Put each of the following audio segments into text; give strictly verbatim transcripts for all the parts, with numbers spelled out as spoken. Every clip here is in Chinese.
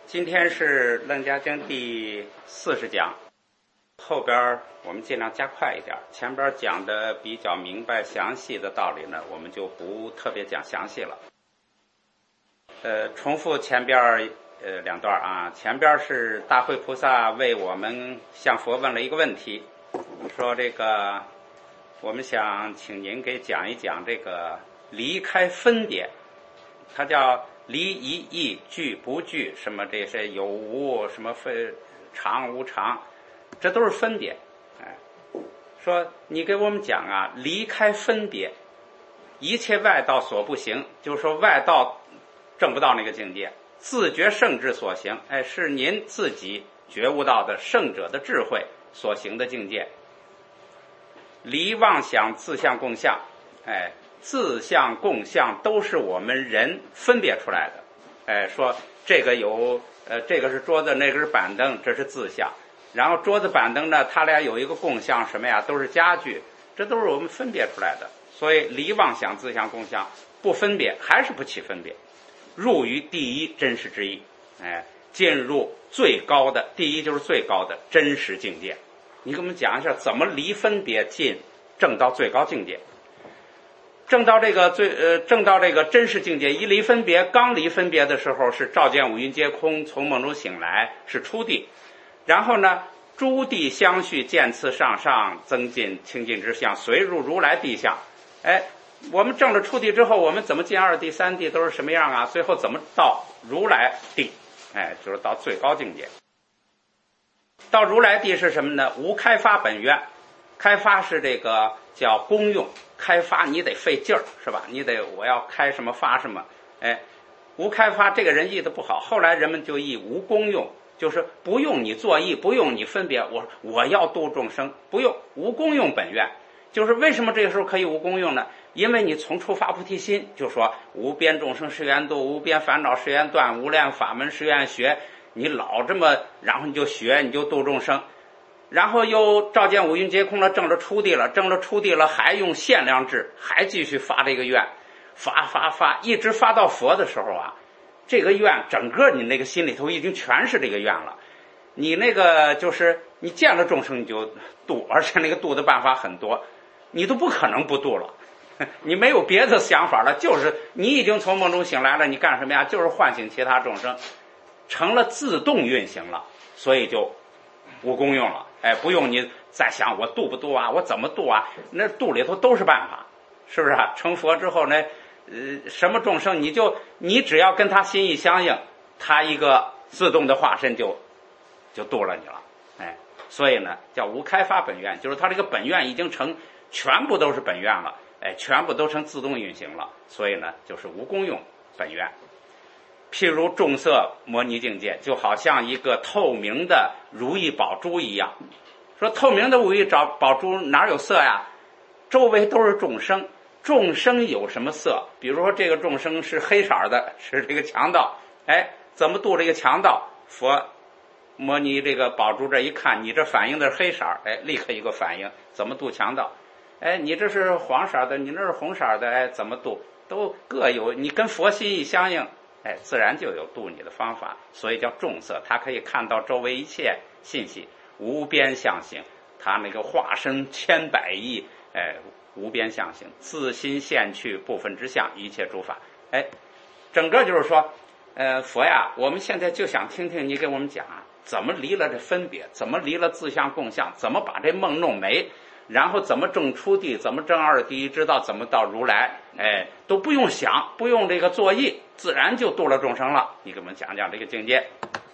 今天是《楞伽经》第四十讲，后边我们尽量加快一点，前边讲的比较明白详细的道理呢，我们就不特别讲详细了。呃，重复前边呃两段啊，前边是大慧菩萨为我们向佛问了一个问题，说这个我们想请您给讲一讲这个离开分别，它叫离一义具不具，什么这些有无，什么非常无常，这都是分别。哎，说你给我们讲啊，离开分别，一切外道所不行，就是说外道证不到那个境界，自觉圣智所行，哎，是您自己觉悟到的圣者的智慧所行的境界。离妄想自相共相，哎，自相共相都是我们人分别出来的。哎，说这个有呃，这个是桌子，那个是板凳，这是自相。然后桌子板凳呢，它俩有一个共相，什么呀？都是家具，这都是我们分别出来的。所以离妄想自相共相，不分别还是不起分别，入于第一真实之意，哎，进入最高的第一就是最高的真实境界。你给我们讲一下怎么离分别进证到最高境界。证到这个最呃，证到这个真实境界，一离分别，刚离分别的时候是照见五蕴皆空，从梦中醒来，是初地。然后呢，诸地相续，渐次上上，增进清净之相，随入如来地相。哎，我们证了初地之后，我们怎么进二地、三地都是什么样啊？最后怎么到如来地？哎，就是到最高境界。到如来地是什么呢？无开发本愿，开发是这个叫功用，开发你得费劲儿，是吧？你得我要开什么发什么，哎，无开发这个人译的不好，后来人们就译无功用，就是不用你作意，不用你分别，我我要度众生，不用无功用本愿。就是为什么这个时候可以无功用呢？因为你从初发菩提心，就说无边众生誓愿度，无边烦恼誓愿断，无量法门誓愿学，你老这么，然后你就学，你就度众生。然后又照见五蕴皆空了，证了初地了，证了初地了，还用限量智，还继续发这个愿，发发发，一直发到佛的时候啊，这个愿整个你那个心里头已经全是这个愿了。你那个就是你见了众生你就度，而且那个度的办法很多，你都不可能不度了。你没有别的想法了，就是你已经从梦中醒来了，你干什么呀？就是唤醒其他众生，成了自动运行了，所以就无功用了。哎，不用你再想我度不度啊，我怎么度啊？那度里头都是办法，是不是啊？成佛之后呢，呃，什么众生你就你只要跟他心意相应，他一个自动的化身就就度了你了。哎，所以呢叫无开发本愿，就是他这个本愿已经成全部都是本愿了，哎，全部都成自动运行了，所以呢就是无功用本愿。譬如众色摩尼境界，就好像一个透明的如意宝珠一样。说透明的如意宝珠哪有色呀？周围都是众生，众生有什么色？比如说这个众生是黑色的，是这个强盗，哎，怎么度这个强盗？佛摩尼这个宝珠这一看，你这反应的是黑色，哎，立刻一个反应，怎么度强盗？哎，你这是黄色的，你那是红色的，哎，怎么度？都各有，你跟佛心意相应，哎，自然就有度你的方法，所以叫众色，它可以看到周围一切信息，无边相行，它那个化身千百亿，哎，无边相行，自心现去部分之相，一切诸法，哎，整个就是说，呃，佛呀，我们现在就想听听你给我们讲啊，怎么离了这分别，怎么离了自相共相，怎么把这梦弄没，然后怎么证初地，怎么证二地，知道怎么到如来，哎，都不用想，不用这个作意，自然就度了众生了。你给我们讲讲这个境界。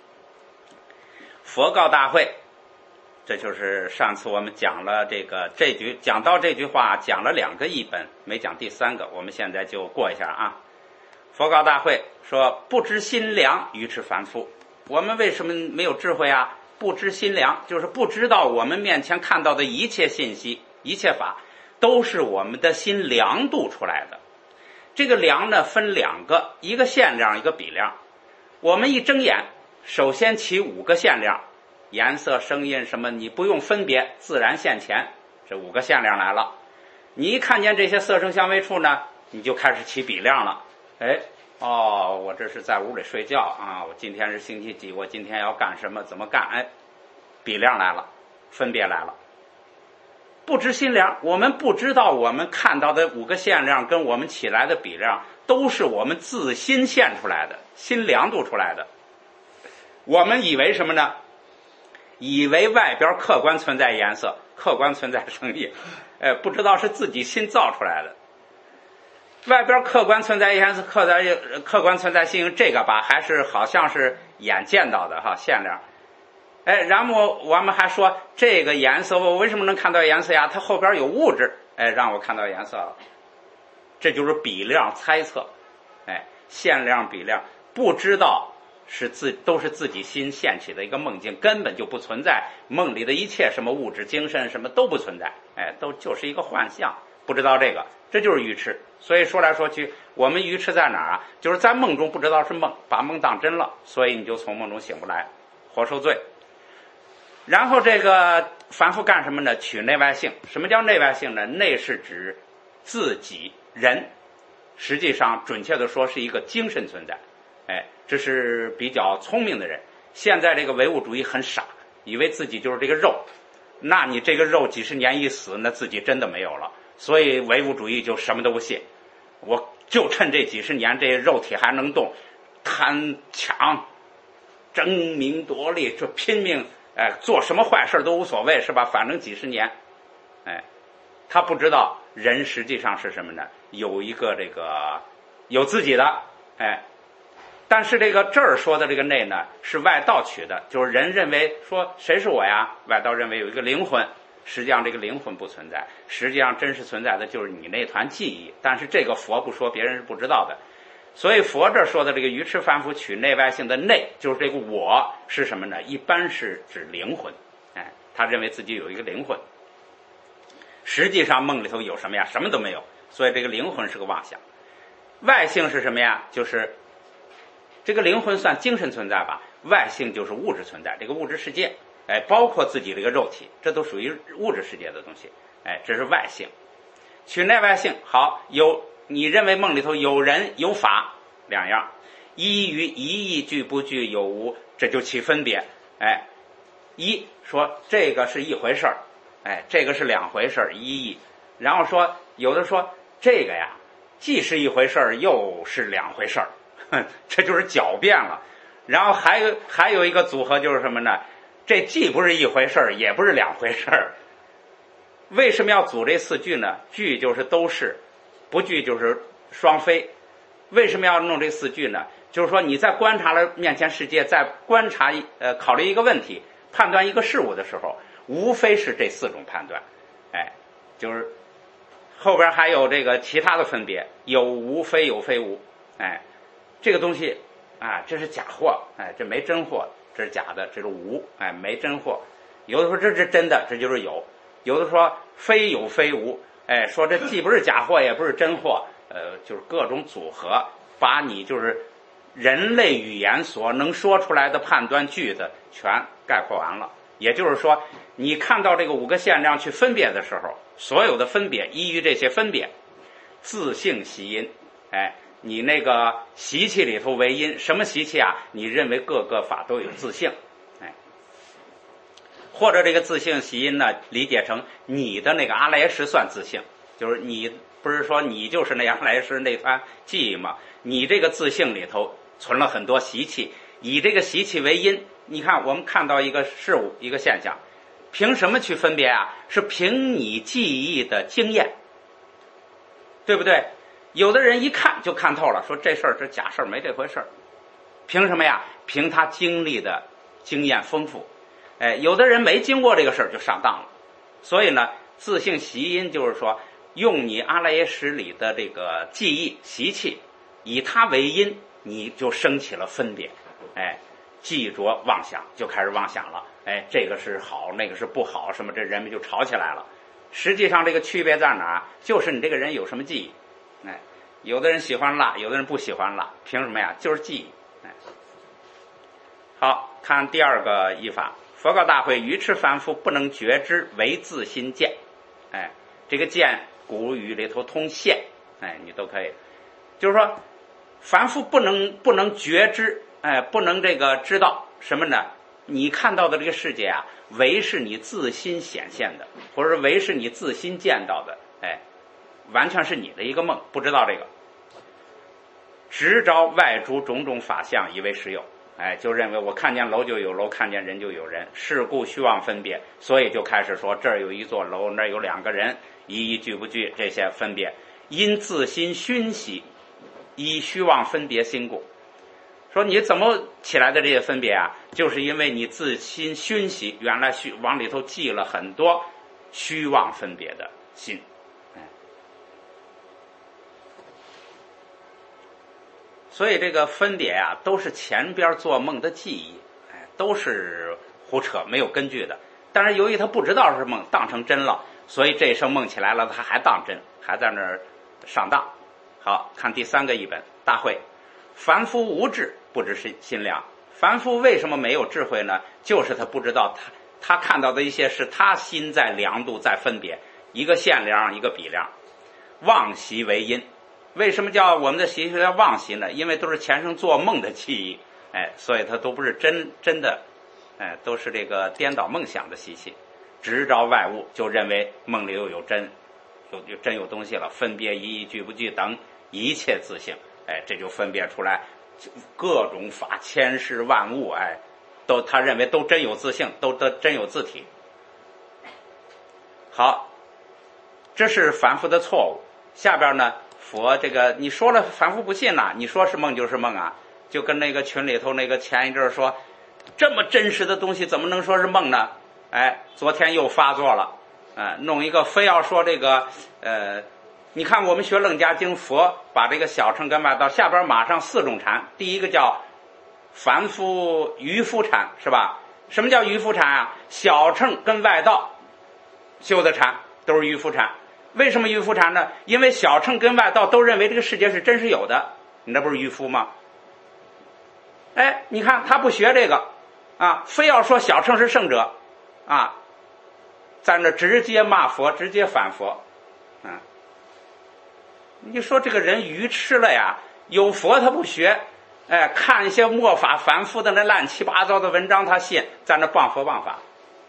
佛告大慧，这就是上次我们讲了这个这句，讲到这句话讲了两个译本，没讲第三个，我们现在就过一下啊。佛告大慧说，不知心量，愚痴凡夫。我们为什么没有智慧啊？不知心量，就是不知道我们面前看到的一切信息，一切法都是我们的心量度出来的。这个量呢分两个，一个限量，一个比量。我们一睁眼，首先起五个限量，颜色声音什么你不用分别，自然现前，这五个限量来了。你一看见这些色声香味触呢，你就开始起比量了。哎， 哦，我这是在屋里睡觉啊，我今天是星期几，我今天要干什么，怎么干？哎，比量来了，分别来了。不知心量，我们不知道我们看到的五个限量跟我们起来的比量都是我们自心现出来的，心量度出来的。我们以为什么呢？以为外边客观存在颜色，客观存在声音，呃，不知道是自己心造出来的。外边客观存在颜色，客观客观存在性，这个吧，还是好像是眼见到的哈限量。哎，然后我们还说这个颜色，我为什么能看到颜色呀？它后边有物质，哎，让我看到颜色了。这就是比量猜测，哎，限量比量，不知道是自都是自己心现起的一个梦境，根本就不存在。梦里的一切什么物质、精神什么都不存在，哎，都就是一个幻象。不知道这个，这就是愚痴。所以说来说去，我们愚痴在哪儿啊？就是在梦中不知道是梦，把梦当真了，所以你就从梦中醒不来，活受罪。然后这个反复干什么呢？取内外性。什么叫内外性呢？内是指自己人，实际上准确的说是一个精神存在。哎，这是比较聪明的人。现在这个唯物主义很傻，以为自己就是这个肉，那你这个肉几十年一死，那自己真的没有了。所以唯物主义就什么都不信，我就趁这几十年这肉体还能动，贪抢争名夺利，这拼命哎，做什么坏事都无所谓，是吧？反正几十年，哎，他不知道人实际上是什么呢？有一个这个有自己的，哎，但是这个这儿说的这个内呢，是外道取的，就是人认为说谁是我呀？外道认为有一个灵魂，实际上这个灵魂不存在，实际上真实存在的就是你那团记忆。但是这个佛不说，别人是不知道的。所以佛这说的这个愚痴凡夫取内外性的内，就是这个我是什么呢？一般是指灵魂，哎，他认为自己有一个灵魂，实际上梦里头有什么呀？什么都没有，所以这个灵魂是个妄想。外性是什么呀？就是这个灵魂算精神存在吧，外性就是物质存在，这个物质世界，哎，包括自己这个肉体，这都属于物质世界的东西，哎，这是外性。取内外性，好，有你认为梦里头有人有法两样，一于一义具不具有无，这就起分别。哎，一说这个是一回事儿，哎，这个是两回事儿，一义。然后说有的说这个呀，既是一回事儿，又是两回事儿，这就是狡辩了。然后还有还有一个组合就是什么呢？这既不是一回事儿，也不是两回事儿。为什么要组这四句呢？句就是都是，不句就是双非。为什么要弄这四句呢？就是说你在观察了面前世界，在观察呃考虑一个问题，判断一个事物的时候，无非是这四种判断。哎，就是后边还有这个其他的分别，有无非有非无。哎，这个东西啊，这是假货，哎，这没真货，这是假的，这是无，哎，没真货。有的说这是真的，这就是有。有的说非有非无，哎，说这既不是假货也不是真货，呃，就是各种组合，把你就是人类语言所能说出来的判断句子全概括完了。也就是说，你看到这个五个限量去分别的时候，所有的分别依于这些分别，自性习因，哎，你那个习气里头为因，什么习气啊？你认为各个法都有自性。或者这个自性习因呢，理解成你的那个阿赖耶识算自性，就是你不是说你就是那阿赖耶识那团记忆吗？你这个自性里头存了很多习气，以这个习气为因。你看我们看到一个事物一个现象，凭什么去分别啊？是凭你记忆的经验，对不对？有的人一看就看透了，说这事儿这假事儿，没这回事儿。凭什么呀？凭他经历的经验丰富。哎，有的人没经过这个事儿就上当了，所以呢，自性习因就是说，用你阿赖耶识里的这个记忆习气，以它为因，你就升起了分别，哎，记着妄想就开始妄想了，哎，这个是好，那个是不好，什么这人们就吵起来了。实际上这个区别在哪儿？就是你这个人有什么记忆，哎，有的人喜欢辣，有的人不喜欢辣，凭什么呀？就是记忆。哎，好，看第二个译法。佛告大会，愚痴凡夫不能觉知，唯自心见。哎，这个见古语里头通现，哎，你都可以。就是说， 凡夫不能不能觉知，哎，不能这个知道什么呢？你看到的这个世界啊，唯是你自心显现的，或者唯是你自心见到的，哎，完全是你的一个梦，不知道这个。执着外诸种种法相，以为实有，哎，就认为我看见楼就有楼，看见人就有人，是故虚妄分别，所以就开始说这儿有一座楼，那儿有两个人，一一具不具，这些分别，因自心熏习，以虚妄分别心故。说你怎么起来的这些分别啊？就是因为你自心熏习，原来虚往里头记了很多虚妄分别的心。所以这个分别啊，都是前边做梦的记忆，哎，都是胡扯，没有根据的。但是由于他不知道是梦，当成真了，所以这一声梦起来了，他还当真，还在那儿上当。好，看第三个译本大会，凡夫无智，不知心量。凡夫为什么没有智慧呢？就是他不知道他他看到的一些是他心在量度，在分别，一个限量，一个比量，妄习为因。为什么叫我们的习叫妄习呢？因为都是前生做梦的记忆，哎，所以它都不是真真的，哎，都是这个颠倒梦想的习气。执着外物，就认为梦里又有真，有有真有东西了，分别一一具不具等一切自性，哎，这就分别出来各种法，千事万物，哎，都他认为都真有自性，都都真有自体。好，这是凡夫的错误。下边呢？佛这个你说了凡夫不信呐，你说是梦就是梦啊，就跟那个群里头那个前一阵说，这么真实的东西怎么能说是梦呢？哎，昨天又发作了，呃，弄一个非要说这个，呃，你看我们学楞伽经，佛把这个小乘跟外道下边马上四种禅，第一个叫凡夫渔夫禅，是吧？什么叫渔夫禅啊？小乘跟外道修的禅都是渔夫禅。为什么渔夫禅呢？因为小乘跟外道都认为这个世界是真实有的，你那不是渔夫吗？哎，你看他不学这个啊，非要说小乘是圣者啊，在那直接骂佛，直接反佛，啊，你说这个人愚痴了呀！有佛他不学，哎，看一些末法凡夫的那乱七八糟的文章他信，在那谤佛谤法。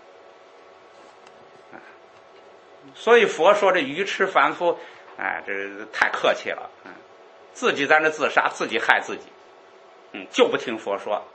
所以佛说这愚痴凡夫，哎，这太客气了，嗯，自己在那自杀，自己害自己，嗯，就不听佛说。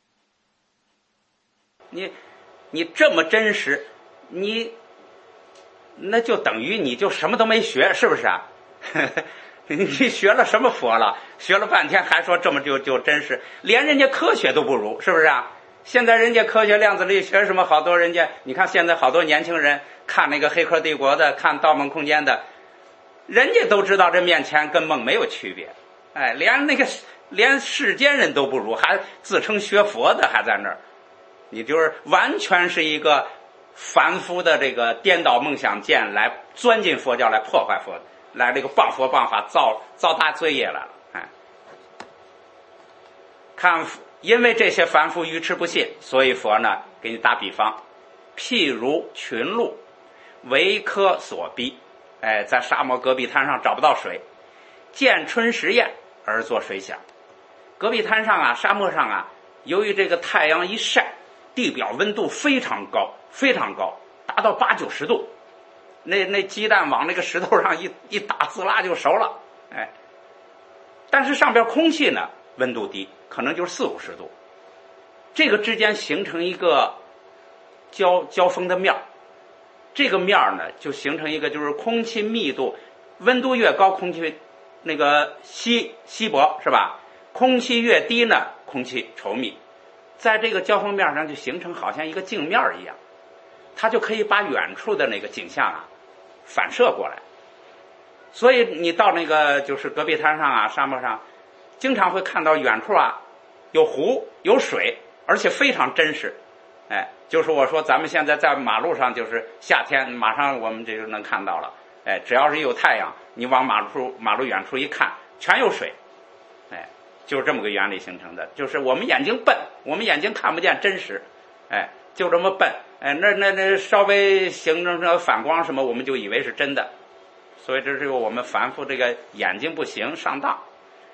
你你这么真实，你那就等于你就什么都没学，是不是啊？你学了什么佛了？学了半天还说这么就就真实，连人家科学都不如，是不是啊？现在人家科学量子力学什么，好多人家，你看现在好多年轻人看那个《黑客帝国》的，看《盗梦空间》的，人家都知道这面前跟梦没有区别，哎，连那个连世间人都不如，还自称学佛的还在那儿，你就是完全是一个凡夫的这个颠倒梦想剑来钻进佛教来破坏佛，来这个谤佛谤法，造造大罪业来了，哎，看。因为这些凡夫愚痴不信，所以佛呢给你打比方，譬如群鹿为渴所逼，哎，在沙漠戈壁滩上找不到水，见春时宴而作水响。戈壁滩上啊，沙漠上啊，由于这个太阳一晒，地表温度非常高，非常高，达到八九十度，那那鸡蛋往那个石头上一一打，滋啦就熟了，哎，但是上边空气呢温度低，可能就是四五十度，这个之间形成一个交交锋的面儿，这个面儿呢就形成一个就是空气密度，温度越高，空气那个稀稀薄是吧？空气越低呢，空气稠密，在这个交锋面上就形成好像一个镜面一样，它就可以把远处的那个景象啊反射过来。所以你到那个就是戈壁滩上啊，沙漠上，经常会看到远处啊有湖有水，而且非常真实。哎，就是我说咱们现在在马路上，就是夏天马上我们这就能看到了。哎，只要是有太阳，你往马路马路远处一看，全有水。哎，就是这么个原理形成的。就是我们眼睛笨，我们眼睛看不见真实。哎，就这么笨。哎，那那那稍微形成这反光什么，我们就以为是真的。所以这是我们凡夫这个眼睛不行，上当。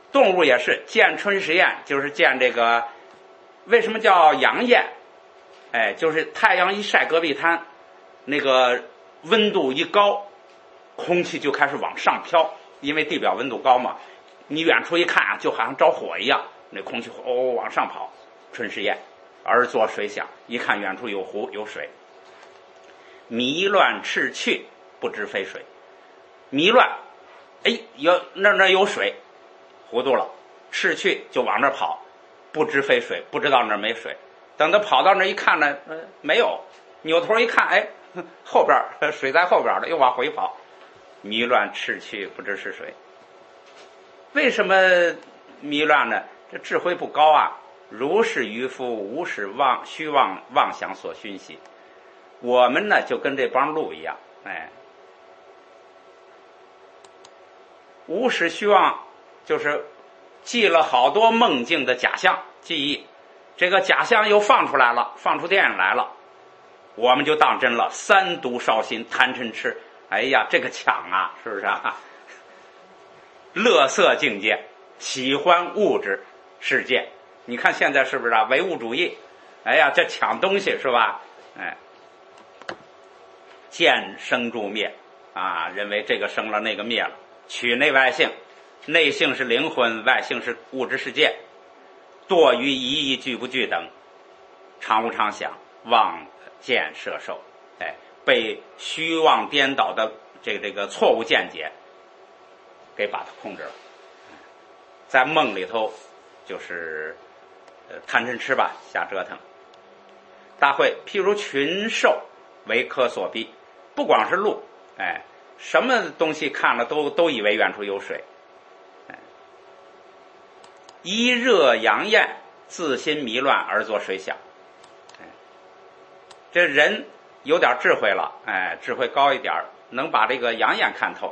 动物也是见春时宴，就是见这个，为什么叫阳焰？哎，就是太阳一晒戈壁滩，那个温度一高，空气就开始往上飘，因为地表温度高嘛。你远处一看啊，就好像着火一样，那空气哦往上跑。春时宴，而作水响，一看远处有湖有水。迷乱赤去，不知非水。迷乱，哎，有那那有水，糊涂了。赤去就往那跑，不知非水，不知道那没水。等他跑到那一看呢，呃，没有。扭头一看，哎，后边水在后边了，又往回跑。迷乱赤去，不知是水。为什么迷乱呢？这智慧不高啊！如是渔夫，无使妄虚妄妄想所熏习。我们呢，就跟这帮鹿一样，哎，无始虚妄，就是记了好多梦境的假象记忆，这个假象又放出来了，放出电影来了，我们就当真了。三毒烧心，贪嗔痴，哎呀，这个抢啊，是不是啊？乐色境界，喜欢物质世界。你看现在是不是啊？唯物主义，哎呀，这抢东西是吧？哎，见生住灭啊，认为这个生了那个灭了，取内外性，内性是灵魂，外性是物质世界，堕于一意俱不俱等，常无常想，妄见摄受，哎，被虚妄颠倒的这个这个错误见解给把它控制了。在梦里头就是呃贪嗔痴吧，瞎折腾。大会譬如群兽为科所逼，不光是鹿，哎，什么东西看了都都以为远处有水。哎，一热阳焰，自心迷乱而作水响。哎，这人有点智慧了，哎，智慧高一点，能把这个阳焰看透。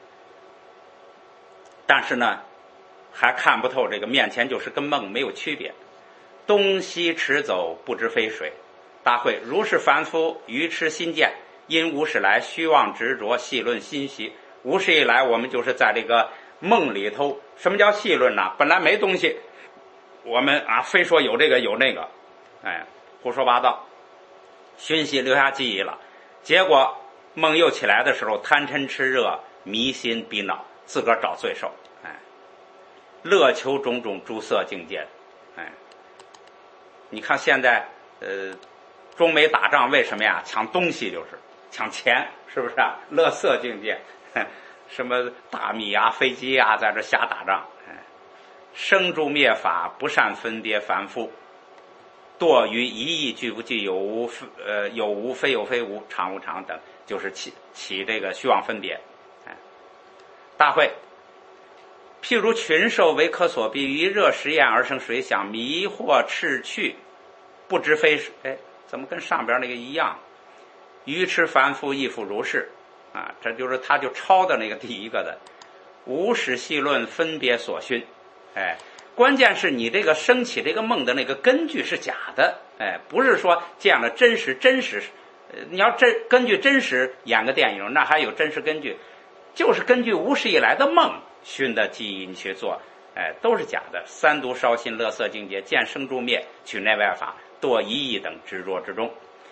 但是呢，还看不透这个面前就是跟梦没有区别。东西驰走，不知非水。大会如是凡夫愚痴心见，因无始来虚妄执着，细论心习。无始以来，我们就是在这个梦里头。什么叫细论呢？本来没东西，我们啊非说有这个有那个，哎，胡说八道，熏习留下记忆了。结果梦又起来的时候，贪嗔痴热，迷心逼恼，自个儿找罪受，哎，乐求种种诸色境界，哎，你看现在呃。中美打仗为什么呀？抢东西就是抢钱，是不是啊？乐色境界，什么大米啊、飞机啊，在这瞎打仗。哎，生住灭法，不善分别凡夫，堕于一意俱不俱，有无呃有无非有非无，常无常等，就是起起这个虚妄分别。哎，大会譬如群兽为科所逼，于热实验而生水响，迷惑赤去，不知非水。哎，怎么跟上边那个一样？愚痴凡夫亦复如是啊！这就是他就抄的那个第一个的无始细论分别所熏。哎，关键是你这个升起这个梦的那个根据是假的，哎，不是说见了真实真实。呃，你要真根据真实演个电影，那还有真实根据，就是根据无始以来的梦熏的记忆你去做，哎，都是假的。三毒烧心，乐色境界，见生住灭，取内外法，堕一意等执着之中。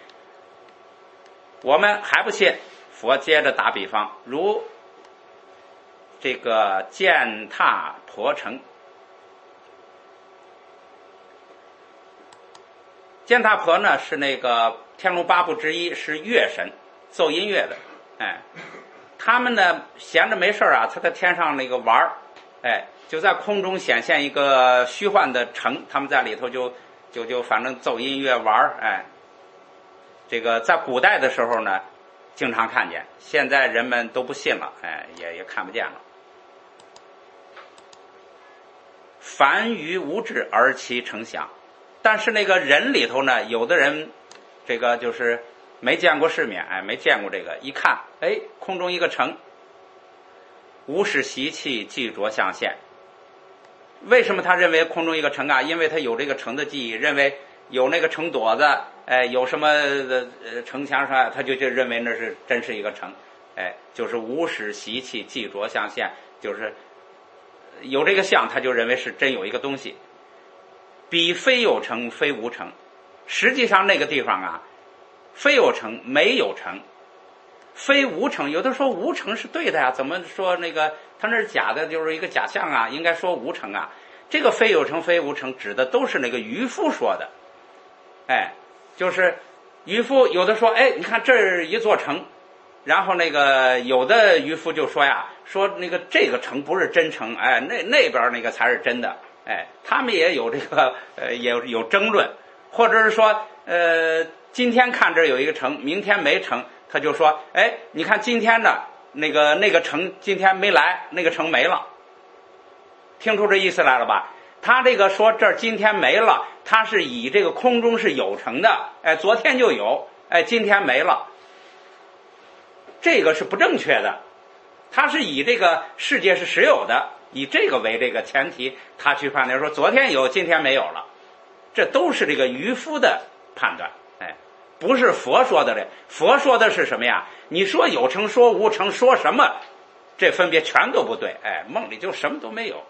我们还不信，佛接着打比方，如这个践踏婆城。践踏婆呢是那个天龙八部之一，是乐神，奏音乐的。哎，他们呢闲着没事啊，他在天上那个玩儿，哎，就在空中显现一个虚幻的城，他们在里头就就就反正奏音乐玩儿，哎，这个在古代的时候呢，经常看见，现在人们都不信了，哎，也也看不见了。凡于无智而其成想，但是那个人里头呢，有的人这个就是没见过世面，哎，没见过这个，一看，哎，空中一个城，无始习气记着象现。为什么他认为空中一个城啊？因为他有这个城的记忆，认为有那个城垛子，哎，有什么呃城墙上，他就就认为那是真是一个城，哎，就是无始习气记着象现，就是有这个相，他就认为是真有一个东西。彼非有成，非无成。实际上那个地方啊，非有成，没有成，非无成。有的说无成是对的呀，怎么说那个他那是假的，就是一个假象啊？应该说无成啊。这个非有成，非无成，指的都是那个渔夫说的。哎，就是渔夫有的说，哎，你看这儿一座城，然后那个有的渔夫就说呀，说那个这个城不是真城，哎，那那边那个才是真的。哎，他们也有这个呃，也有有争论，或者是说，呃，今天看这儿有一个城，明天没城，他就说，哎，你看今天的那个那个城今天没来，那个城没了，听出这意思来了吧？他这个说这儿今天没了，他是以这个空中是有城的，哎，昨天就有，哎，今天没了，这个是不正确的，他是以这个世界是实有的。以这个为这个前提，他去判断说昨天有，今天没有了，这都是这个渔夫的判断，哎，不是佛说的。这佛说的是什么呀？你说有成，说无成，说什么，这分别全都不对，哎，梦里就什么都没有，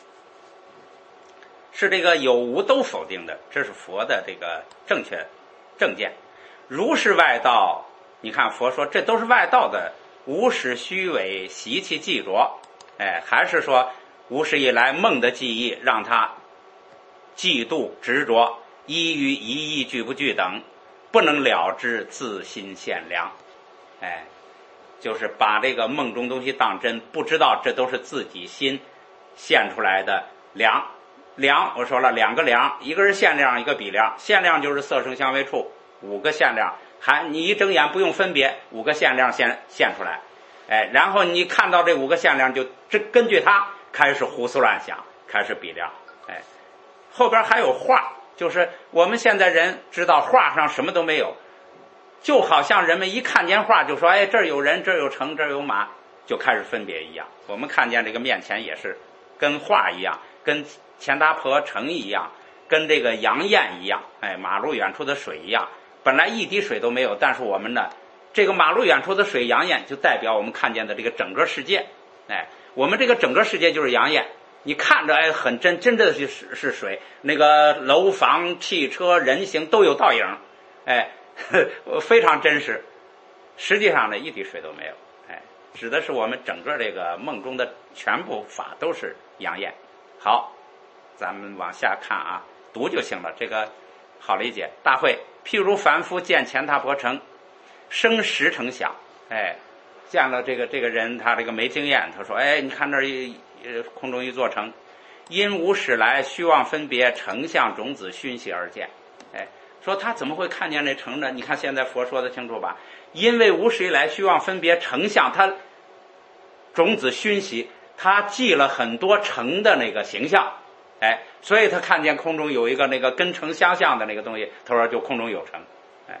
是这个有无都否定的，这是佛的这个正确正见。如是外道，你看佛说这都是外道的，无始虚伪，习气既着。哎，还是说无始以来梦的记忆让他嫉妒执着，依于一意俱不俱等，不能了知自心现量。哎，就是把这个梦中东西当真，不知道这都是自己心现出来的量。量我说了两个量，一个是现量，一个比量。现量就是色声香味触五个现量，还你一睁眼不用分别，五个现量现现出来。哎，然后你看到这五个现量，就这根据它开始胡思乱想，开始比量。哎，后边还有画，就是我们现在人知道画上什么都没有，就好像人们一看见画就说，哎，这儿有人，这儿有城，这儿有马，就开始分别一样。我们看见这个面前也是跟画一样，跟钱达婆城一样，跟这个杨艳一样，哎，马路远处的水一样。本来一滴水都没有，但是我们呢，这个马路远处的水杨艳就代表我们看见的这个整个世界。哎，我们这个整个世界就是杨艳，你看着哎很真，真的是是水，那个楼房、汽车、人形都有倒影，哎，呵非常真实。实际上呢，一滴水都没有。哎，指的是我们整个这个梦中的全部法都是杨艳。好，咱们往下看啊，读就行了，这个好理解。大会，譬如凡夫见钱达婆城，生十成想。哎，见了这个这个人，他这个没经验，他说，哎，你看那儿一空中一座城，因无始来虚妄分别，成相种子熏习而见。哎，说他怎么会看见那城呢？你看现在佛说的清楚吧？因为无始以来虚妄分别成相，他种子熏习，他记了很多城的那个形象。哎，所以他看见空中有一个那个跟城相像的那个东西，他说就空中有城。哎，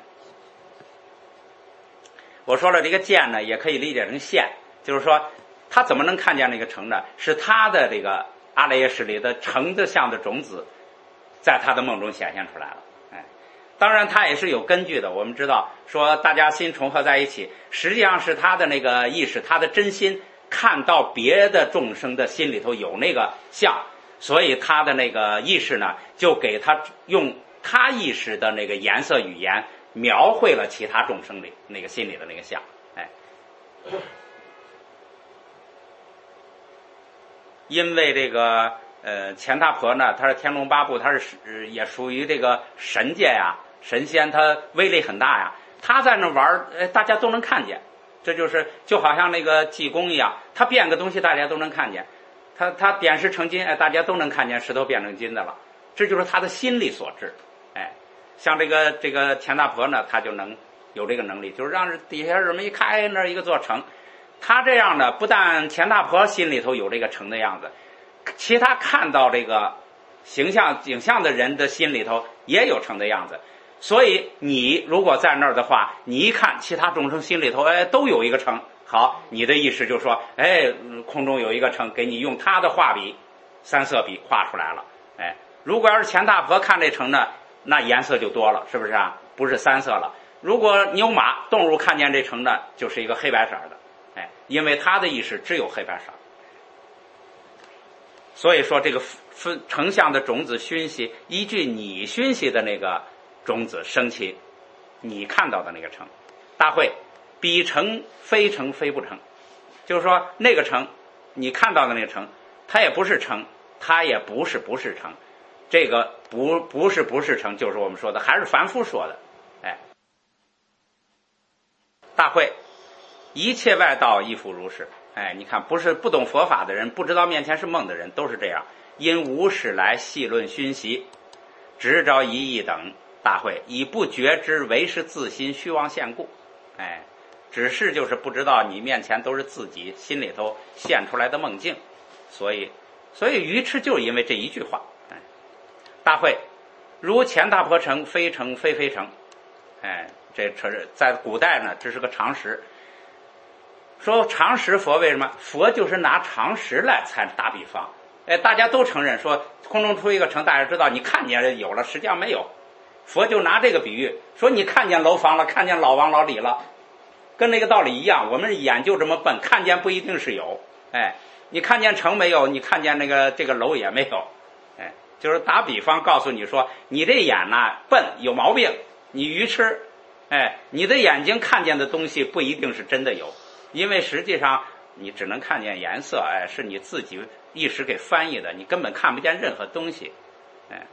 我说了这个见呢，也可以理解成现，就是说他怎么能看见那个城呢？是他的这个阿赖耶识里的城的像的种子，在他的梦中显现出来了。哎，当然他也是有根据的。我们知道说大家心重合在一起，实际上是他的那个意识，他的真心看到别的众生的心里头有那个像。所以他的那个意识呢，就给他用他意识的那个颜色语言描绘了其他众生里那个心里的那个像。哎，因为这个呃钱达婆呢，他是天龙八部，他是、呃、也属于这个神界呀，神仙，他威力很大呀。他在那玩，呃，大家都能看见，这就是就好像那个济公一样，他变个东西大家都能看见。他他点石成金，哎，大家都能看见石头变成金的了，这就是他的心力所致。哎，像这个这个钱达婆呢，他就能有这个能力，就是让底下人们一看，哎，那儿一个座城。他这样呢，不但钱达婆心里头有这个城的样子，其他看到这个形象景象的人的心里头也有城的样子。所以你如果在那儿的话，你一看其他众生心里头，哎，都有一个城。好，你的意识就说，哎，空中有一个城，给你用他的画笔，三色笔画出来了。哎，如果要是钱大婆看这城呢，那颜色就多了，是不是啊？不是三色了。如果牛马动物看见这城呢，就是一个黑白色的。哎，因为他的意识只有黑白色。 所以说这个分成相的种子熏习，依据你熏习的那个种子升起你看到的那个成。大会彼成非成非不成，就是说那个成你看到的那个成，它也不是成，它也不是不是成，这个不不是不是成，就是我们说的还是凡夫说的。哎，大会一切外道亦复如是。哎，你看，不是不懂佛法的人，不知道面前是梦的人，都是这样。因无始来细论熏习，直着一义等。大会以不觉知为是自心虚妄现故。哎，只是就是不知道你面前都是自己心里头现出来的梦境，所以所以愚痴就是因为这一句话。哎，大会如前大婆成非成非非成。哎，这在古代呢，这是个常识。说常识佛为什么？佛就是拿常识来才打比方。哎，大家都承认说空中出一个城，大家知道你看见有了，实际上没有。佛就拿这个比喻说，你看见楼房了，看见老王老李了，跟那个道理一样。我们眼就这么笨，看见不一定是有。哎，你看见城没有？你看见那个这个楼也没有。哎，就是打比方告诉你说，你这眼呢笨，有毛病，你愚痴。哎，你的眼睛看见的东西不一定是真的有。因为实际上你只能看见颜色，哎，是你自己一时给翻译的，你根本看不见任何东西。哎，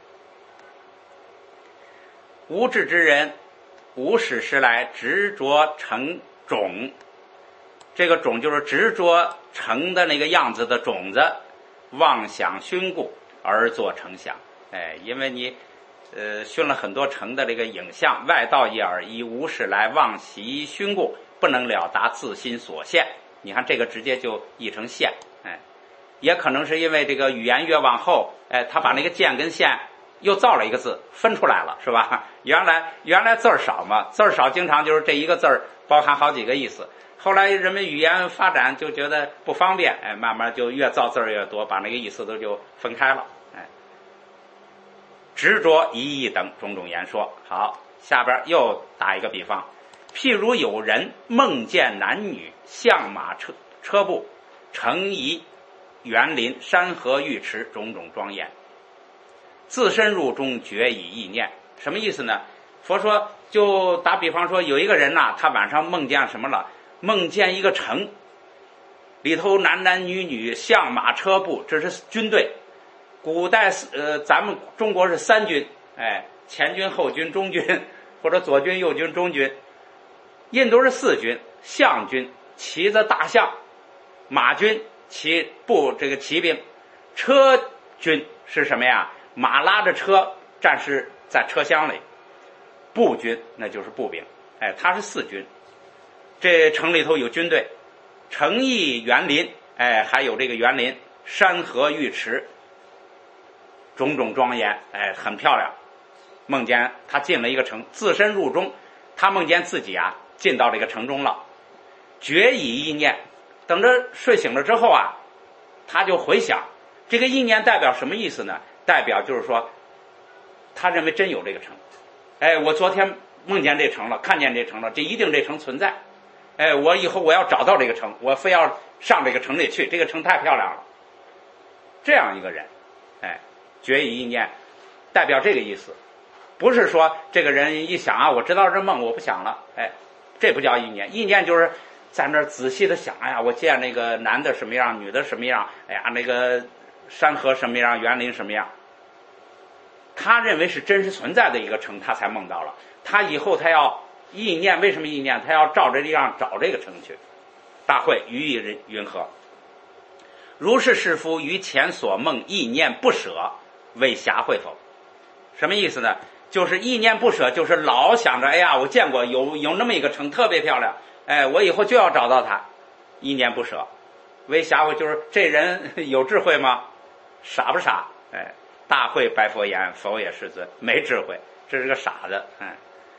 无智之人，无始时来执着成种，这个种就是执着成的那个样子的种子，妄想熏故而作成想。哎，因为你呃熏了很多成的这个影像，外道一耳，以无始来妄习熏故，不能了达自心所现。你看这个直接就译成现。哎，也可能是因为这个语言越往后，哎，他把那个见跟现又造了一个字分出来了，是吧？原来原来字儿少嘛，字儿少经常就是这一个字儿包含好几个意思。后来人们语言发展就觉得不方便，哎，慢慢就越造字儿越多，把那个意思都就分开了。哎，执着一义等种种言说。好，下边又打一个比方。譬如有人梦见男女象马车车步，乘移园林山河浴池，种种庄严，自身入中，觉以意念。什么意思呢？佛说，就打比方说，有一个人呐、啊，他晚上梦见什么了？梦见一个城，里头男男女女象马车步，这是军队。古代呃，咱们中国是三军，哎，前军、后军、中军，或者左军、右军、中军。印度是四军，象军骑着大象，马军骑步这个骑兵，车军是什么呀？马拉着车，战士在车厢里，步军那就是步兵。哎，他是四军。这城里头有军队，城邑园林，哎，还有这个园林、山河浴池，种种庄严，哎，很漂亮。梦见他进了一个城，自身入中，他梦见自己啊进到这个城中了，觉以意念。等着睡醒了之后啊，他就回想，这个意念代表什么意思呢？代表就是说，他认为真有这个城。哎，我昨天梦见这城了，看见这城了，这一定这城存在。哎，我以后我要找到这个城，我非要上这个城里去，这个城太漂亮了。这样一个人，哎，觉以意念，代表这个意思。不是说这个人一想啊，我知道这梦，我不想了。哎，这不叫意念。意念就是在那儿仔细的想，哎呀，我见那个男的什么样，女的什么样，哎呀，那个山河什么样，园林什么样。他认为是真实存在的一个城，他才梦到了。他以后他要意念，为什么意念？他要照着这样找这个城去。大会予以云何？如是是夫于前所梦意念不舍，为暇会否？什么意思呢？就是意念不舍，就是老想着，哎呀，我见过有有那么一个城特别漂亮，哎，我以后就要找到它。意念不舍，为暇会，就是这人有智慧吗？傻不傻？哎，大会白佛言：佛也世尊，没智慧，这是个傻子。哎，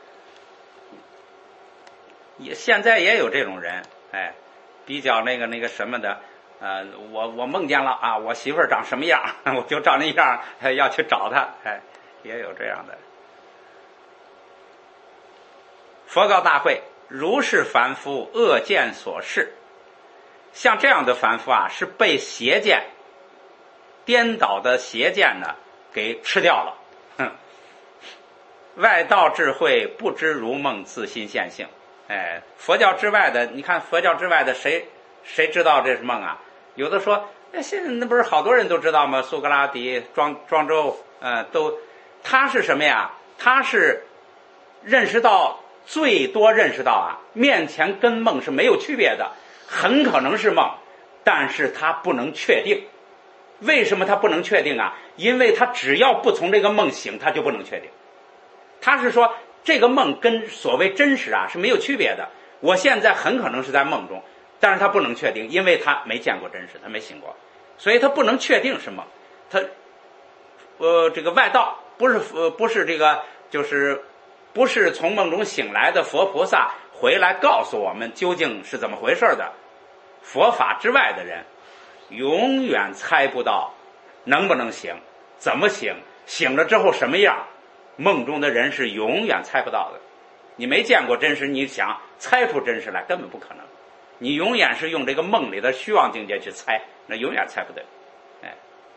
也现在也有这种人，哎，比较那个那个什么的。呃，我我梦见了啊，我媳妇儿长什么样，我就照那样要去找她，哎，也有这样的。佛告大会：如是凡夫恶见所视，像这样的凡夫啊，是被邪见颠倒的邪见呢给吃掉了。哼，外道智慧不知如梦，自心现性。哎，佛教之外的，你看佛教之外的谁谁知道这是梦啊？有的说，那现在那不是好多人都知道吗？苏格拉底、庄庄周，呃，都，他是什么呀？他是认识到最多认识到啊，面前跟梦是没有区别的，很可能是梦，但是他不能确定。为什么他不能确定啊？因为他只要不从这个梦醒，他就不能确定。他是说这个梦跟所谓真实啊是没有区别的。我现在很可能是在梦中，但是他不能确定，因为他没见过真实，他没醒过，所以他不能确定是梦。他呃这个外道不是呃不是这个就是不是从梦中醒来的佛菩萨回来告诉我们究竟是怎么回事的。佛法之外的人永远猜不到能不能醒，怎么醒，醒了之后什么样，梦中的人是永远猜不到的。你没见过真实，你想猜出真实来根本不可能，你永远是用这个梦里的虚妄境界去猜，那永远猜不对。哎，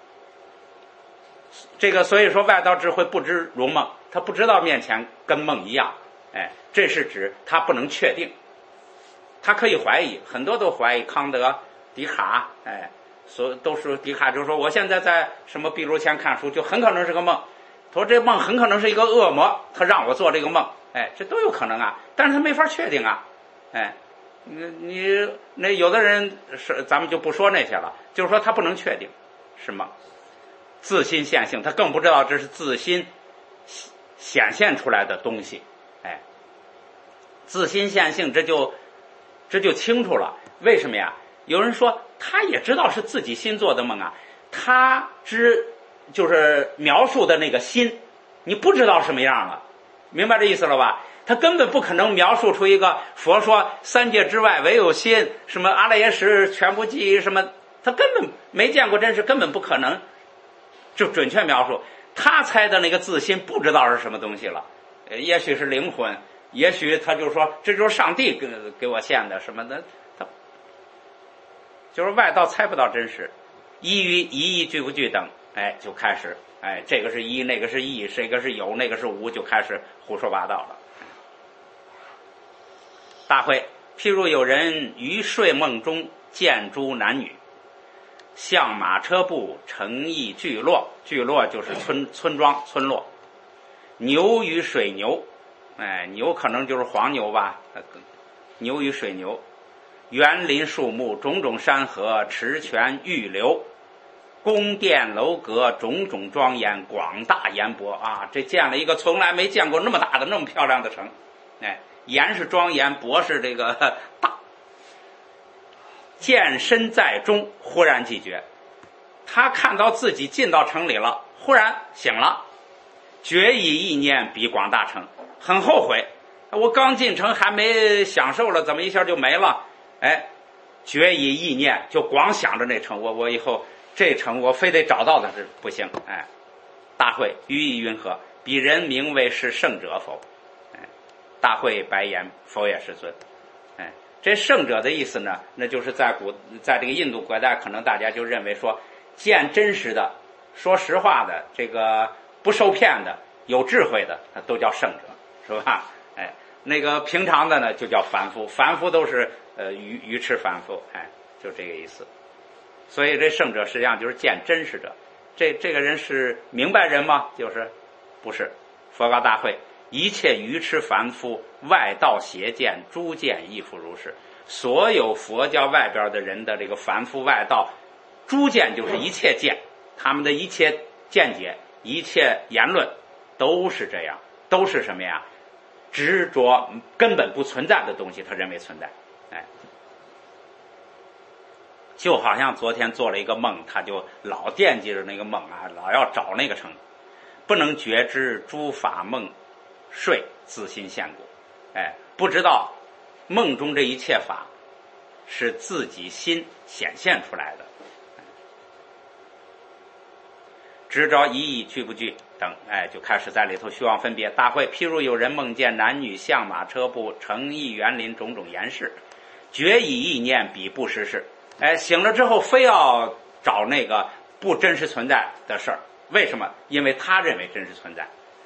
这个所以说外道智慧不知如梦，他不知道面前跟梦一样。哎，这是指他不能确定，他可以怀疑，很多都怀疑康德、笛卡，哎，所都是笛卡就说我现在在什么壁炉前看书，就很可能是个梦。他说这梦很可能是一个恶魔，他让我做这个梦，哎，这都有可能啊，但是他没法确定啊，哎，你你那有的人是咱们就不说那些了，就是说他不能确定是梦，自心现性，他更不知道这是自心显现出来的东西，哎，自心现性，这就这就清楚了。为什么呀？有人说他也知道是自己心做的梦啊，他知就是描述的那个心，你不知道什么样了，明白这意思了吧？他根本不可能描述出一个佛说三界之外唯有心，什么阿赖耶识全部记忆什么，他根本没见过真实，根本不可能就准确描述。他猜的那个自心不知道是什么东西了，也许是灵魂，也许他就说这就是上帝给给我现的什么的，他就是外道猜不到真实。一与一义具不具等，哎，就开始哎，这个是一，那个是义，这个是有，那个是无，就开始胡说八道了。大会，譬如有人于睡梦中见诸男女，向马车部乘邑聚落，聚落就是村村庄村落，牛与水牛，哎，牛可能就是黄牛吧，牛与水牛，园林树木，种种山河，池泉玉流，宫殿楼阁，种种庄严，广大严博啊！这建了一个从来没见过那么大的、那么漂亮的城。哎，严是庄严，博是这个大。见身在中，忽然即觉，他看到自己进到城里了，忽然醒了，觉以意念比广大城，很后悔，我刚进城还没享受了，怎么一下就没了？哎，觉以意念，就光想着那城，我我以后这城我非得找到的是不行。哎，大会予以云何？彼人名为是圣者否？哎，大会白言，否也是尊。哎，这圣者的意思呢，那就是在古在这个印度国家，可能大家就认为说，见真实的、说实话的、这个不受骗的、有智慧的，都叫圣者，是吧？哎，那个平常的呢，就叫凡夫，凡夫都是呃愚愚痴凡夫，哎，就这个意思。所以这圣者实际上就是见真实者。这这个人是明白人吗？就是不是。佛告大会，一切愚痴凡夫，外道邪见，诸见亦复如是。所有佛教外边的人的这个凡夫外道，诸见就是一切见，他们的一切见解、一切言论都是这样，都是什么呀？执着根本不存在的东西，他认为存在。哎，就好像昨天做了一个梦，他就老惦记着那个梦啊，老要找那个城，不能觉知诸法梦睡，自心现故。哎，不知道梦中这一切法是自己心显现出来的。执着一意具不具等，哎，就开始在里头虚妄分别。大会，譬如有人梦见男女相马车部城邑园林种种严饰，觉以意念彼不实事。哎，醒了之后非要找那个不真实存在的事儿。为什么？因为他认为真实存在。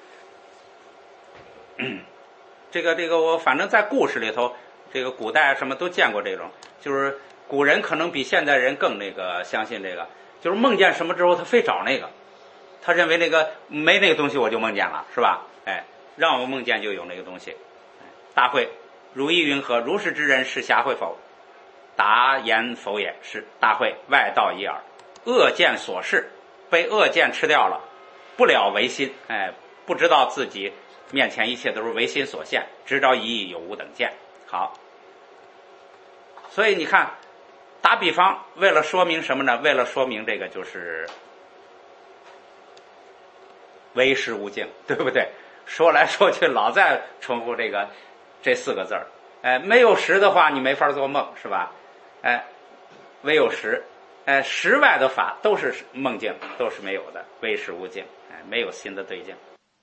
嗯、这个这个我反正在故事里头，这个古代什么都见过这种，就是古人可能比现代人更那个相信这个，就是梦见什么之后他非找那个，他认为那个没那个东西我就梦见了，是吧？哎，让我梦见就有那个东西。大会，如意云何？如是之人是侠会否？答言否也。是大会，外道一耳。恶见所视，被恶见吃掉了，不了唯心。哎，不知道自己面前一切都是唯心所现，直着一意有无等见。好，所以你看，打比方，为了说明什么呢？为了说明这个就是唯识无境，对不对？说来说去老在重复这个这四个字儿。哎，没有识的话，你没法做梦，是吧？哎，唯有识。哎，识外的法都是梦境，都是没有的，唯识无境。哎，没有新的对境。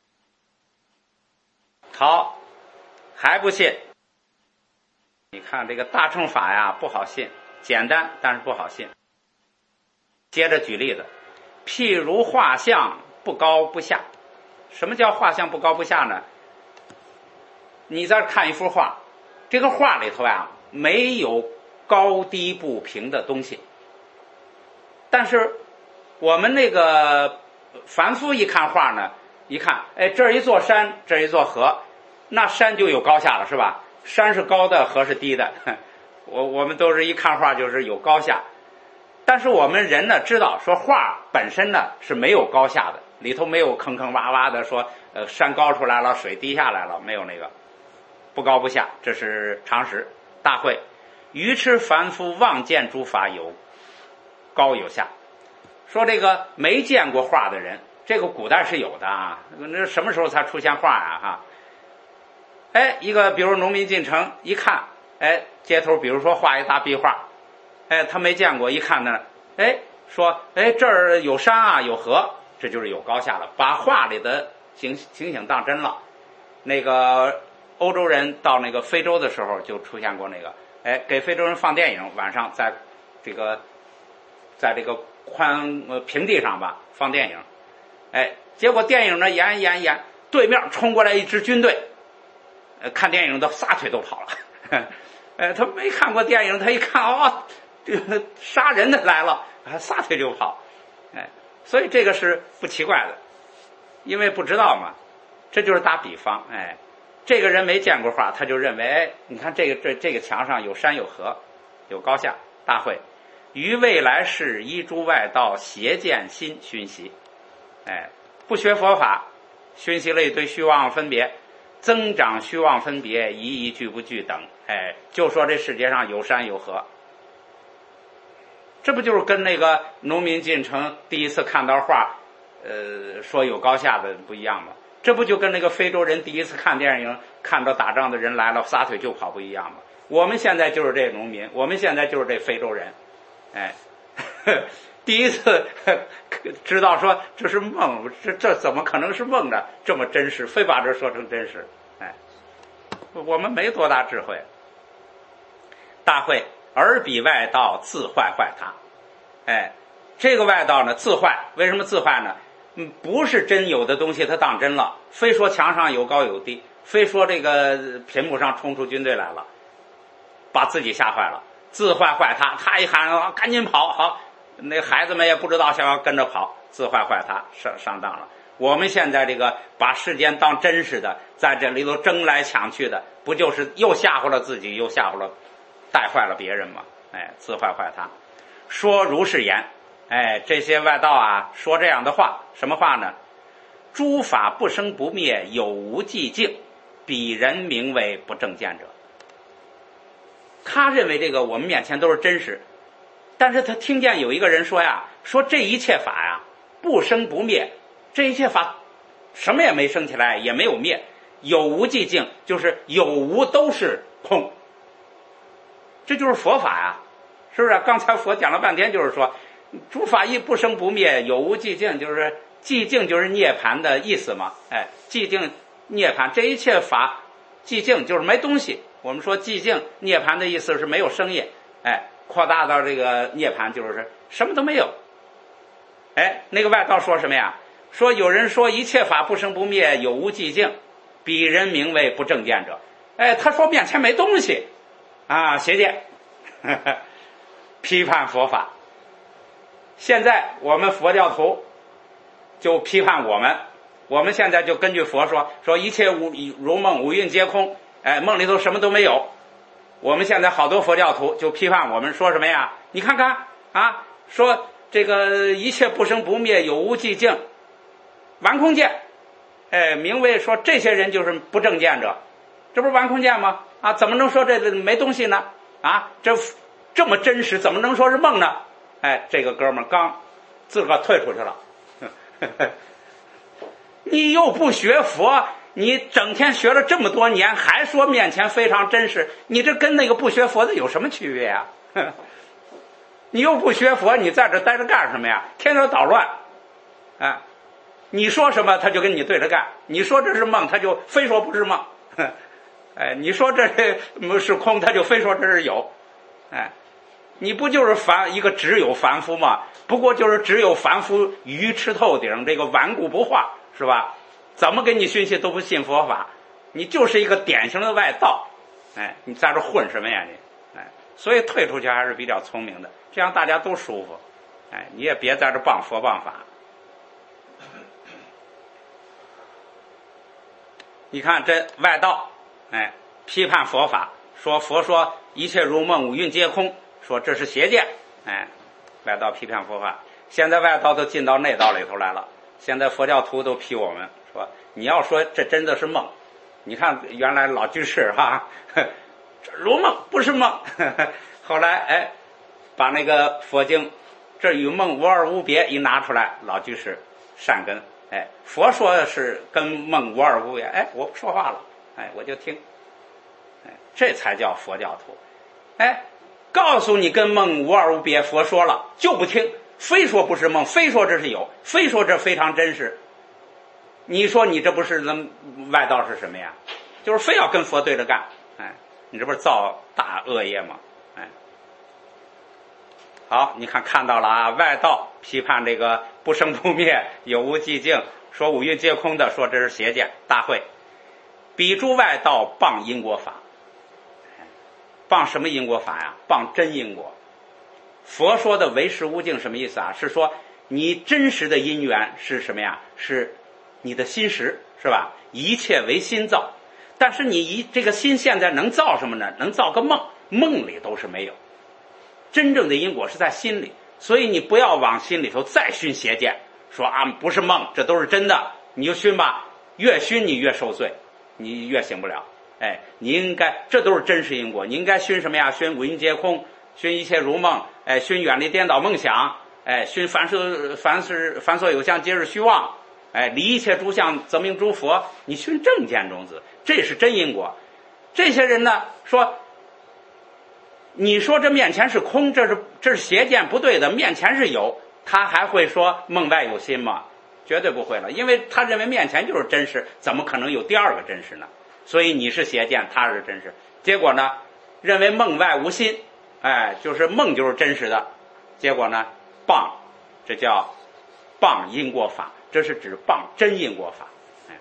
好，还不信？你看这个大乘法呀，不好信，简单但是不好信。接着举例子，譬如画像不高不下。什么叫画像不高不下呢？你在这看一幅画，这个画里头呀没有高低不平的东西，但是我们那个凡夫一看画呢，一看，哎，这儿一座山，这儿一座河，那山就有高下了，是吧？山是高的，河是低的。我我们都是一看画就是有高下，但是我们人呢知道说画本身呢是没有高下的，里头没有坑坑洼洼的说呃山高出来了，水低下来了，没有那个，不高不下，这是常识。大会，愚痴凡夫妄见诸法有高有下。说这个没见过画的人，这个古代是有的啊，那什么时候才出现画啊？哈，哎，一个比如农民进城一看，哎，街头比如说画一大壁画，哎，他没见过，一看呢，哎，说，哎，这儿有山啊，有河，这就是有高下了，把画里的情情形当真了。那个欧洲人到那个非洲的时候就出现过那个，哎，给非洲人放电影，晚上在这个在这个宽呃平地上吧放电影，哎，结果电影呢演演演，对面冲过来一支军队，呃，看电影的撒腿都跑了。呃，他没看过电影，他一看哦，这个杀人的来了，还撒腿就跑，哎，所以这个是不奇怪的，因为不知道嘛，这就是打比方，哎，这个人没见过画，他就认为，哎，你看这个这这个墙上有山有河，有高下。大会，于未来世依诸外道邪见心熏习，哎，不学佛法，熏习了一堆虚妄分别，增长虚妄分别，一一俱不俱等，哎，就说这世界上有山有河，这不就是跟那个农民进城第一次看到画，呃，说有高下的不一样吗？这不就跟那个非洲人第一次看电影看到打仗的人来了撒腿就跑不一样吗？我们现在就是这农民，我们现在就是这非洲人，哎，第一次知道说这是梦，这这怎么可能是梦呢？这么真实，非把这说成真实，哎，我们没多大智慧。大会，而彼外道自坏坏他，哎，这个外道呢自坏，为什么自坏呢？嗯，不是真有的东西他当真了，非说墙上有高有低，非说这个屏幕上冲出军队来了，把自己吓坏了，自坏坏他，他一喊、啊、赶紧跑，好，那孩子们也不知道想要跟着跑，自坏坏他，上上当了。我们现在这个把世间当真实的，在这里头争来抢去的，不就是又吓唬了自己，又吓唬了带坏了别人吗？哎，自坏坏他，说如是言，哎，这些外道啊说这样的话，什么话呢？诸法不生不灭，有无寂静，彼人名为不正见者。他认为这个我们面前都是真实，但是他听见有一个人说呀，说这一切法呀不生不灭，这一切法什么也没生起来，也没有灭，有无寂静，就是有无都是空，这就是佛法呀，是不是？刚才佛讲了半天，就是说诸法亦不生不灭，有无寂静，就是寂静就是涅槃的意思嘛，哎，寂静涅槃，这一切法寂静就是没东西。我们说寂静涅槃的意思是没有声音，哎，扩大到这个涅槃就是什么都没有。 哎，那个外道说什么呀？说有人说一切法不生不灭，有无寂静，彼人名为不正见者。哎，他说面前没东西啊，邪见，呵呵，批判佛法。现在我们佛教徒就批判我们，我们现在就根据佛说，说一切无如梦，五蕴皆空，哎，梦里头什么都没有。我们现在好多佛教徒就批判我们，说什么呀？你看看啊，说这个一切不生不灭，有无寂静，顽空见，哎，名为说这些人就是不正见者，这不是顽空见吗？啊，怎么能说这没东西呢？啊，这这么真实，怎么能说是梦呢？哎，这个哥们儿刚自个儿退出去了。你又不学佛，你整天学了这么多年，还说面前非常真实，你这跟那个不学佛的有什么区别呀？你又不学佛，你在这待着干什么呀？天天捣乱，啊，你说什么他就跟你对着干，你说这是梦，他就非说不是梦，哎，你说这是空，他就非说这是有，哎，你不就是凡一个只有凡夫吗？不过就是只有凡夫愚痴透顶，这个顽固不化，是吧？怎么给你讯息都不信佛法，你就是一个典型的外道，哎，你在这混什么呀你？哎，所以退出去还是比较聪明的，这样大家都舒服，哎，你也别在这谤佛谤法。你看这外道，哎，批判佛法，说佛说一切如梦，五蕴皆空，说这是邪见，哎，外道批判佛法。现在外道都进到内道里头来了，现在佛教徒都批我们说，你要说这真的是梦，你看原来老居士哈，这如梦不是梦，后来哎，把那个佛经这与梦无二无别一拿出来，老居士善根，哎，佛说是跟梦无二无别，哎，我不说话了，哎，我就听，哎，这才叫佛教徒，哎，告诉你跟梦无二无别，佛说了就不听，非说不是梦，非说这是有，非说这非常真实。你说你这不是外道是什么呀？就是非要跟佛对着干，哎，你这不是造大恶业吗？哎，好，你看看到了啊，外道批判这个不生不灭，有无寂静，说五蕴皆空的，说这是邪见大会。彼诸外道谤因果法，谤什么因果法呀？谤真因果。佛说的唯识无境什么意思啊？是说你真实的因缘是什么呀？是你的心识，是吧？一切为心造，但是你一这个心现在能造什么呢？能造个梦，梦里都是没有。真正的因果是在心里，所以你不要往心里头再熏邪见，说啊不是梦，这都是真的，你就熏吧，越熏你越受罪，你越醒不了。哎，你应该这都是真实因果，你应该熏什么呀？熏五蕴皆空，熏一切如梦，哎，熏远离颠倒梦想，哎，熏凡事凡事凡所有相皆是虚妄，哎，离一切诸相则名诸佛，你熏正见种子，这是真因果。这些人呢说，你说这面前是空，这是这是邪见不对的，面前是有，他还会说梦外有心吗？绝对不会了，因为他认为面前就是真实，怎么可能有第二个真实呢？所以你是邪见，他是真实，结果呢认为梦外无心，哎，就是梦就是真实的，结果呢谤，这叫谤因果法，这是指谤真因果法。哎，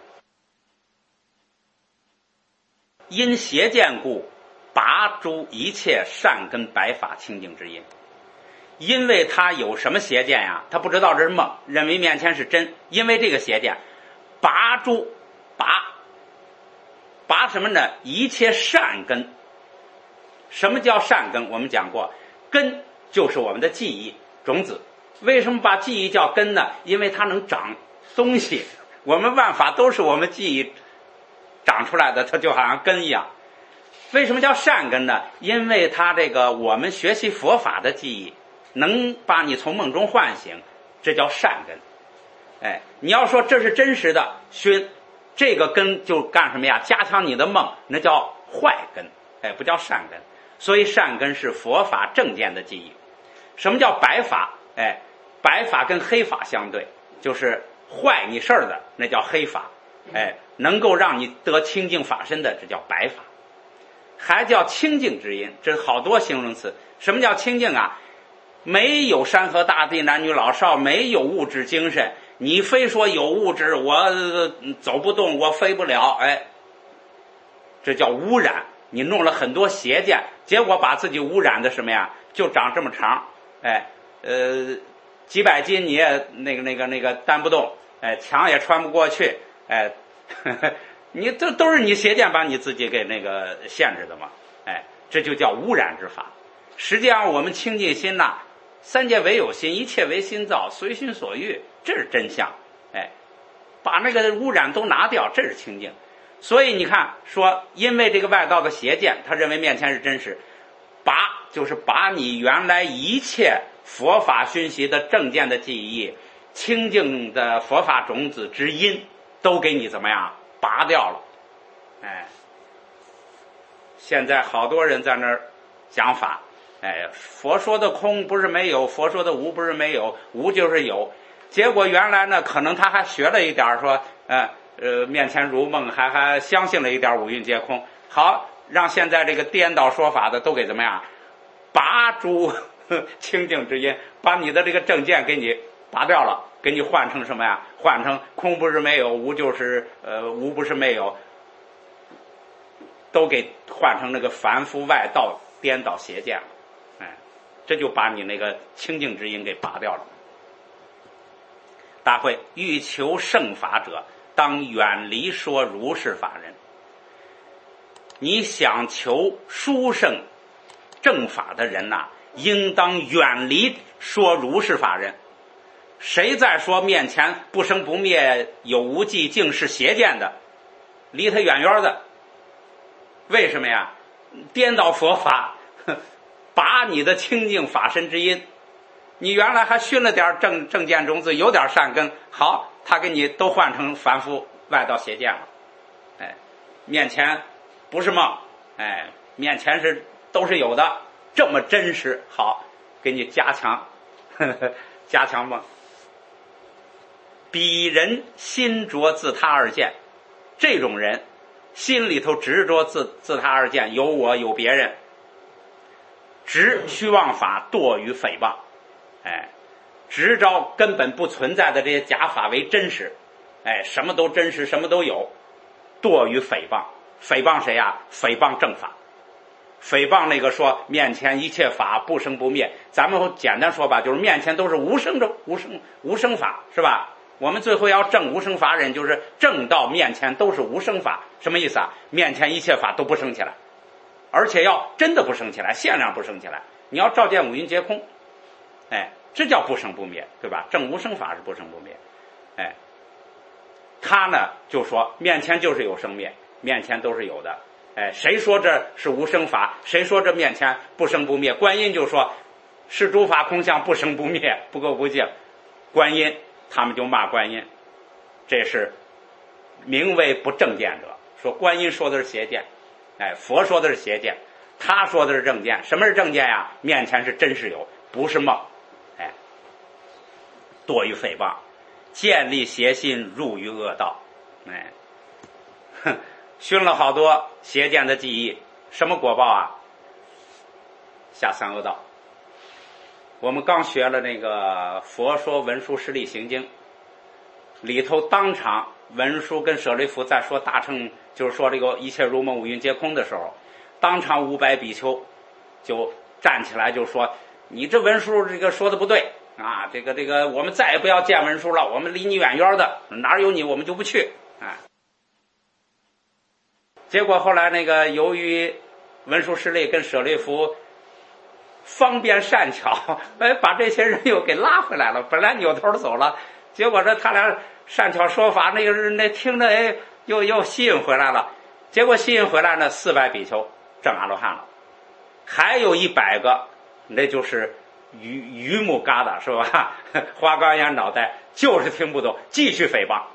因邪见故，拔诸一切善根白法清净之因。因为他有什么邪见呀？他不知道这是梦，认为面前是真，因为这个邪见，拔诸拔拔什么呢？一切善根。什么叫善根？我们讲过，根就是我们的记忆种子。为什么把记忆叫根呢？因为它能长东西，我们万法都是我们记忆长出来的，它就好像根一样。为什么叫善根呢？因为它这个我们学习佛法的记忆能把你从梦中唤醒，这叫善根。哎，你要说这是真实的熏，这个根就干什么呀？加强你的梦，那叫坏根，哎，不叫善根。所以善根是佛法正见的记忆。什么叫白法？哎，白法跟黑法相对，就是坏你事儿的那叫黑法，哎，能够让你得清净法身的这叫白法。还叫清净之因，这好多形容词。什么叫清净啊？ 没有山河大地男女老少，没有物质精神，你非说有物质我走不动我飞不了，哎，这叫污染。你弄了很多邪见，结果把自己污染的什么呀，就长这么长，哎，呃几百斤你也那个那个那个担不动，哎，墙也穿不过去，哎，呵呵，你这都是你邪见把你自己给那个限制的嘛，哎，这就叫污染之法。实际上我们清净心呐、啊，三界唯有心，一切唯心造，随心所欲，这是真相，哎，把那个污染都拿掉，这是清净。所以你看说，因为这个外道的邪见，他认为面前是真实，拔就是把你原来一切佛法熏习的正见的记忆，清净的佛法种子之因，都给你怎么样拔掉了。哎，现在好多人在那儿讲法，哎，佛说的空不是没有，佛说的无不是没有，无就是有。结果原来呢，可能他还学了一点说，呃呃，面前如梦，还还相信了一点五蕴皆空。好，让现在这个颠倒说法的都给怎么样，拔诸清净之因，把你的这个正见给你拔掉了，给你换成什么呀？换成空不是没有，无就是呃无不是没有，都给换成那个凡夫外道颠倒邪见了。哎，这就把你那个清净之因给拔掉了。大会欲求圣法者，当远离说如是法人。你想求殊胜正法的人呐、啊，应当远离说如是法人。谁在说面前不生不灭有无记竟是邪见的，离他远远的。为什么呀？颠倒佛法，拔你的清净法身之因。你原来还熏了点正正见种子，有点善根，好，他给你都换成凡夫外道邪见了。哎，面前不是梦，哎，面前是都是有的，这么真实，好，给你加强，呵呵，加强梦。彼人心着自他而见，这种人心里头执着自自他而见，有我有别人，执虚妄法，堕于诽谤。哎，执着根本不存在的这些假法为真实，哎，什么都真实，什么都有，堕于诽谤。诽谤谁呀？诽谤正法，诽谤那个说面前一切法不生不灭。咱们简单说吧，就是面前都是无生的无生无生法，是吧？我们最后要证无生法人，就是证到面前都是无生法。什么意思啊？面前一切法都不生起来，而且要真的不生起来，限量不生起来。你要照见五蕴皆空，哎，这叫不生不灭，对吧？证无生法是不生不灭。哎，他呢就说面前就是有生灭，面前都是有的。哎，谁说这是无生法？谁说这面前不生不灭？观音就说是诸法空相，不生不灭，不垢不净。观音他们就骂观音，这是名为不正见者，说观音说的是邪见，哎，佛说的是邪见，他说的是正见。什么是正见呀？面前是真是有，不是梦。哎，堕于诽谤，建立邪心，入于恶道。哎，哼，熏了好多邪见的记忆，什么果报啊？下三恶道。我们刚学了那个《佛说文殊师利行经》，里头当场文殊跟舍利弗在说大乘，就是说这个一切如梦五蕴皆空的时候，当场五百比丘就站起来就说：“你这文殊这个说的不对啊！这个这个，我们再也不要见文殊了，我们离你远远的，哪有你我们就不去啊！”结果后来那个由于文殊师利跟舍利弗方便善巧，哎，把这些人又给拉回来了。本来扭头走了，结果这他俩善巧说法，那个人那听着，哎，又又吸引回来了。结果吸引回来呢，四百比丘证阿罗汉了，还有一百个，那就是榆榆木疙瘩，是吧？花岗岩脑袋，就是听不懂，继续诽谤。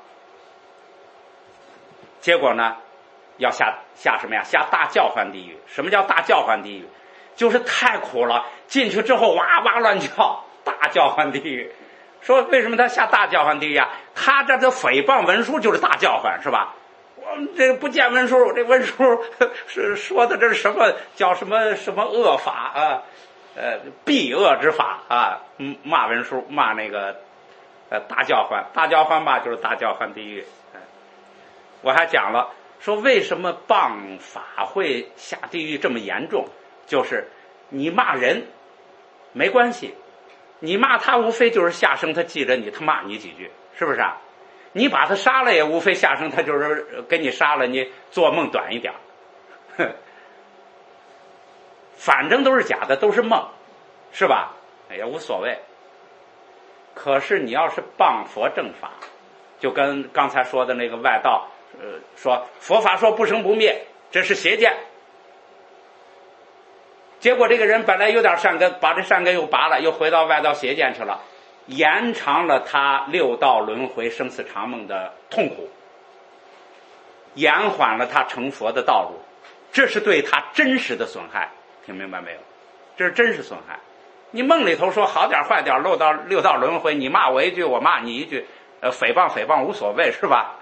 结果呢，要下下什么呀？下大叫唤地狱。什么叫大叫唤地狱？就是太苦了，进去之后哇哇乱叫，大叫唤地狱。说为什么他下大叫唤地狱啊？他这这诽谤文殊就是大叫唤，是吧？我们这不见文殊，这文殊是说的这是什么叫什么什么恶法啊？ 呃避恶之法啊，骂文书，骂那个呃大教官，大教官吧就是大教官地狱。我还讲了说为什么谤法会下地狱这么严重，就是你骂人没关系，你骂他无非就是下生他记着你，他骂你几句，是不是啊？你把他杀了也无非下生他就是给你杀了，你做梦短一点，反正都是假的，都是梦，是吧？也无所谓。可是你要是谤佛正法，就跟刚才说的那个外道呃，说佛法说不生不灭，这是邪见。结果这个人本来有点善根，把这善根又拔了，又回到外道邪见去了，延长了他六道轮回生死长梦的痛苦，延缓了他成佛的道路，这是对他真实的损害，听明白没有？这是真实损害。你梦里头说好点坏点，六道六道轮回，你骂我一句我骂你一句，呃，诽谤诽谤无所谓，是吧？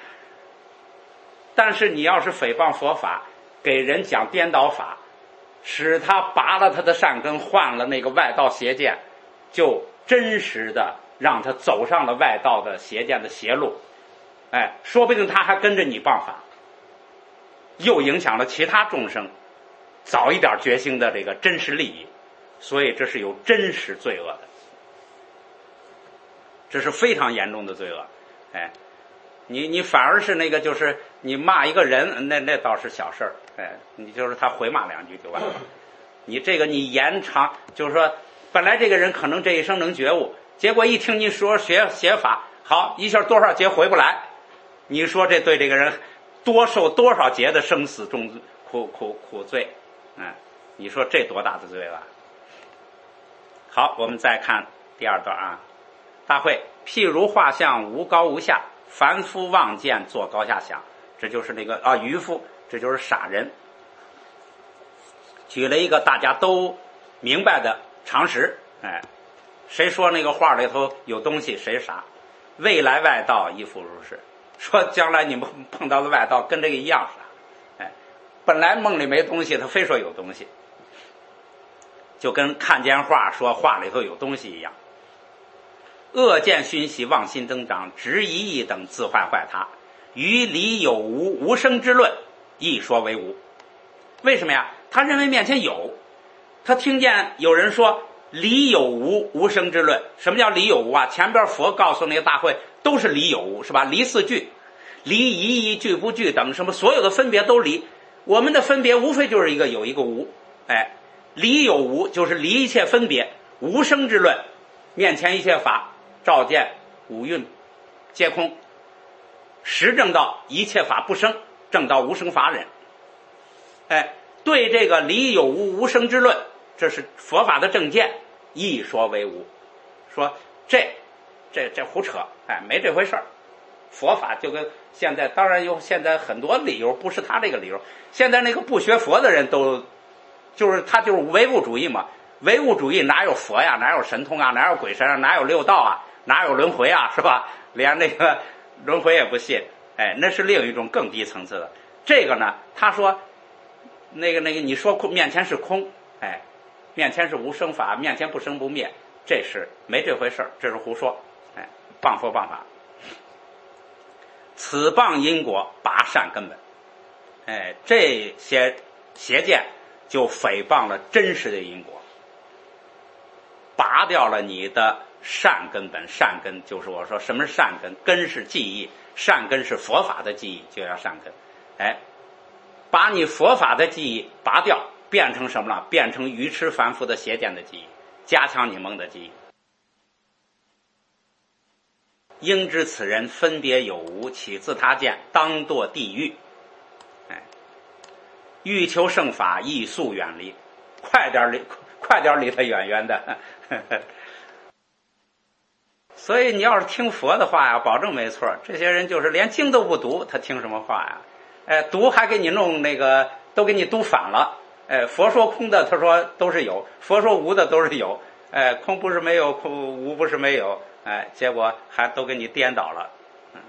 但是你要是诽谤佛法，给人讲颠倒法，使他拔了他的善根，换了那个外道邪见，就真实的让他走上了外道的邪见的邪路。哎，说不定他还跟着你谤法，又影响了其他众生早一点觉醒的这个真实利益，所以这是有真实罪恶的，这是非常严重的罪恶。哎，你你反而是那个就是你骂一个人，那那倒是小事儿，哎，你就是他回骂两句就完了。你这个你延长，就是说本来这个人可能这一生能觉悟，结果一听你说学邪法，好一下多少劫回不来，你说这对这个人多受多少劫的生死重苦苦苦罪，嗯，你说这多大的罪了？好，我们再看第二段啊。大会，譬如画像无高无下，凡夫望见做高下想，这就是那个啊渔夫，这就是傻人。举了一个大家都明白的常识，哎，谁说那个画里头有东西谁傻？未来外道亦复如是，说将来你们碰到的外道跟这个一样傻，哎，本来梦里没东西，他非说有东西，就跟看见画说画里头有东西一样。恶见熏习，妄心增长，执一义等自坏坏他，于理有无无生之论，亦说为无。为什么呀？他认为面前有，他听见有人说理有无无生之论。什么叫理有无啊？前边佛告诉那个大会都是理有无，是吧？离四句，离一义句不句等，什么所有的分别都离。我们的分别无非就是一个有一个无，哎，理有无就是离一切分别，无生之论，面前一切法照见五蕴皆空，实证到一切法不生，证到无生法忍。哎，对这个理有无无生之论，这是佛法的正见，亦说为无。说这这这胡扯，哎，没这回事儿。佛法就跟现在，当然有现在很多理由，不是他这个理由。现在那个不学佛的人都，就是他就是唯物主义嘛。唯物主义哪有佛呀？哪有神通啊？哪有鬼神啊？哪有六道啊？哪有轮回啊？是吧？连那个轮回也不信，哎，那是另一种更低层次的。这个呢，他说那个那个，你说空面前是空，哎，面前是无生法，面前不生不灭，这是没这回事儿，这是胡说，哎，谤佛谤法。此谤因果，拔善根本，哎，这些邪见就诽谤了真实的因果，拔掉了你的善根本。善根就是我说什么是善根？根是记忆，善根是佛法的记忆，就叫善根。哎，把你佛法的记忆拔掉，变成什么了？变成愚痴凡夫的邪见的记忆，加强你梦的记忆。应知此人分别有无，起自他见，当堕地狱。哎，欲求圣法，亦速远离，快点离，快点离他远远的。所以你要是听佛的话呀，保证没错。这些人就是连经都不读，他听什么话呀？哎，读还给你弄那个，都给你读反了。哎，佛说空的，他说都是有；佛说无的都是有。哎，空不是没有，空无不是没有。哎，结果还都给你颠倒了。嗯，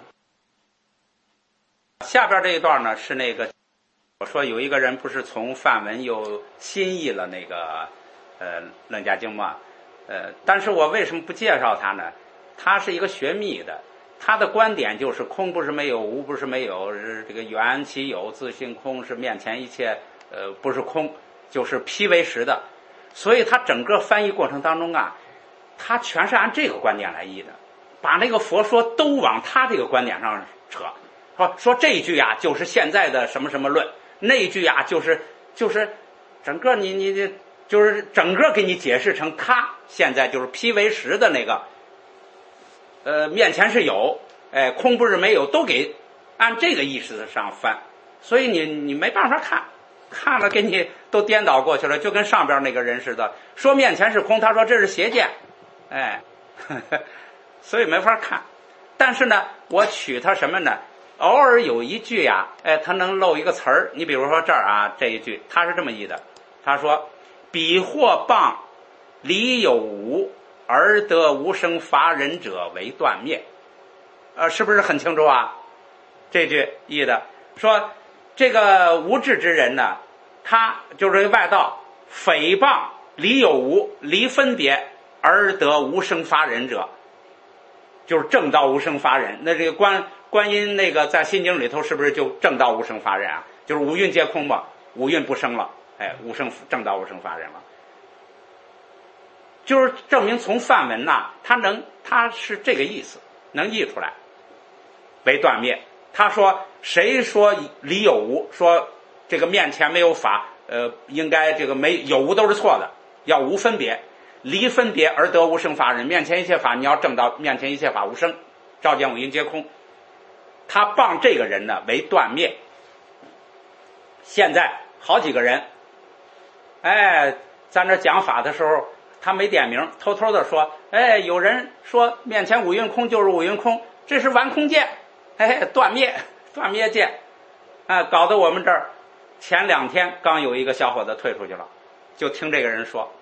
下边这一段呢是那个，我说有一个人不是从梵文又新译了那个呃楞伽经嘛，呃，但是我为什么不介绍他呢？他是一个学密的，他的观点就是空不是没有，无不是没有，这个缘起有，自性空，是面前一切呃不是空，就是披为实的。所以他整个翻译过程当中啊，他全是按这个观点来译的，把那个佛说都往他这个观点上扯，说说这一句啊就是现在的什么什么论，那一句啊就是就是整个你你你就是整个给你解释成他现在就是披为实的那个，呃面前是有，哎空不是没有，都给按这个意思上翻，所以你你没办法看。看了给你都颠倒过去了，就跟上边那个人似的，说面前是空，他说这是邪见，哎，呵呵，所以没法看。但是呢，我取他什么呢？偶尔有一句呀，哎，他能漏一个词儿。你比如说这儿啊，这一句他是这么译的，他说：“彼或谤理有无，而得无生伐人者为断灭。”呃，是不是很清楚啊？这句译的说。这个无智之人呢，他就是外道，诽谤理有无，离分别而得无生发人者，就是正道无生发人。那这个观观音那个在心经里头是不是就正道无生发人啊？就是五蕴皆空嘛，五蕴不生了，哎，无生正道无生发人了。就是证明从梵文呐、啊，他能他是这个意思，能译出来为断灭。他说谁说理有无，说这个面前没有法，呃，应该这个没有无都是错的，要无分别，离分别而得无生法人。面前一切法你要证到面前一切法无生，照见五蕴皆空。他谤这个人呢为断灭。现在好几个人，哎，在那讲法的时候，他没点名，偷偷的说，哎，有人说面前五蕴空就是五蕴空，这是完空见。哎，断灭，断灭见，啊，搞得我们这儿前两天刚有一个小伙子退出去了，就听这个人说，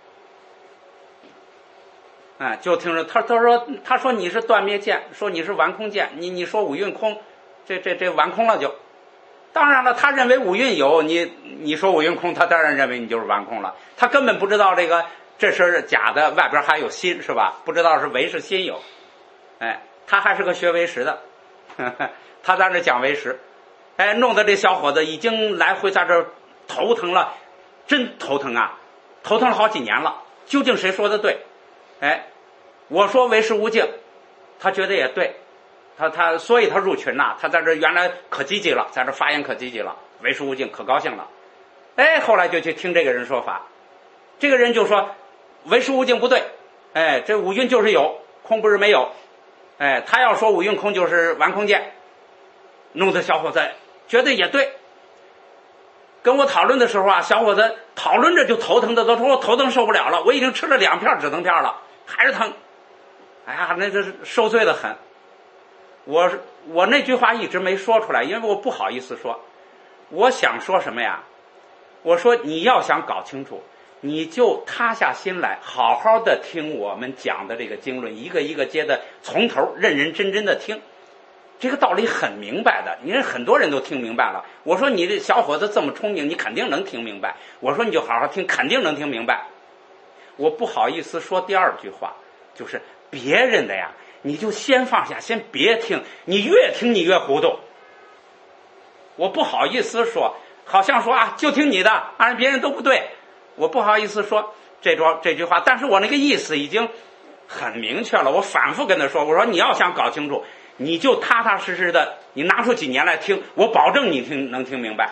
啊，就听着他他说他说你是断灭见，说你是完空见，你你说五蕴空，这这这完空了就，当然了，他认为五蕴有，你你说五蕴空，他当然认为你就是完空了，他根本不知道这个这是假的，外边还有心是吧？不知道是唯是心有，哎，他还是个学唯识的。他在这讲为实，哎，弄得这小伙子已经来回在这头疼了，真头疼啊，头疼了好几年了。究竟谁说的对？哎，我说为实无境，他觉得也对，他他所以他入群呐，他在这原来可积极了，在这发言可积极了，为实无境可高兴了。哎，后来就去听这个人说法，这个人就说为实无境不对，哎，这五蕴就是有，空不是没有。哎，他要说五蕴空就是完空见，弄得小伙子觉得也对。跟我讨论的时候啊，小伙子讨论着就头疼的，都说我头疼受不了了，我已经吃了两片止疼片了，还是疼。哎呀，那就是受罪的很。我我那句话一直没说出来，因为我不好意思说。我想说什么呀？我说你要想搞清楚，你就塌下心来，好好的听我们讲的这个经论，一个一个接的从头认认真真的听，这个道理很明白的，你看很多人都听明白了。我说你这小伙子这么聪明，你肯定能听明白。我说你就好好听，肯定能听明白。我不好意思说第二句话，就是别人的呀，你就先放下，先别听，你越听你越糊涂。我不好意思说，好像说啊，就听你的，按别人都不对。我不好意思说这桩这句话，但是我那个意思已经很明确了。我反复跟他说，我说你要想搞清楚，你就踏踏实实的，你拿出几年来听，我保证你听能听明白。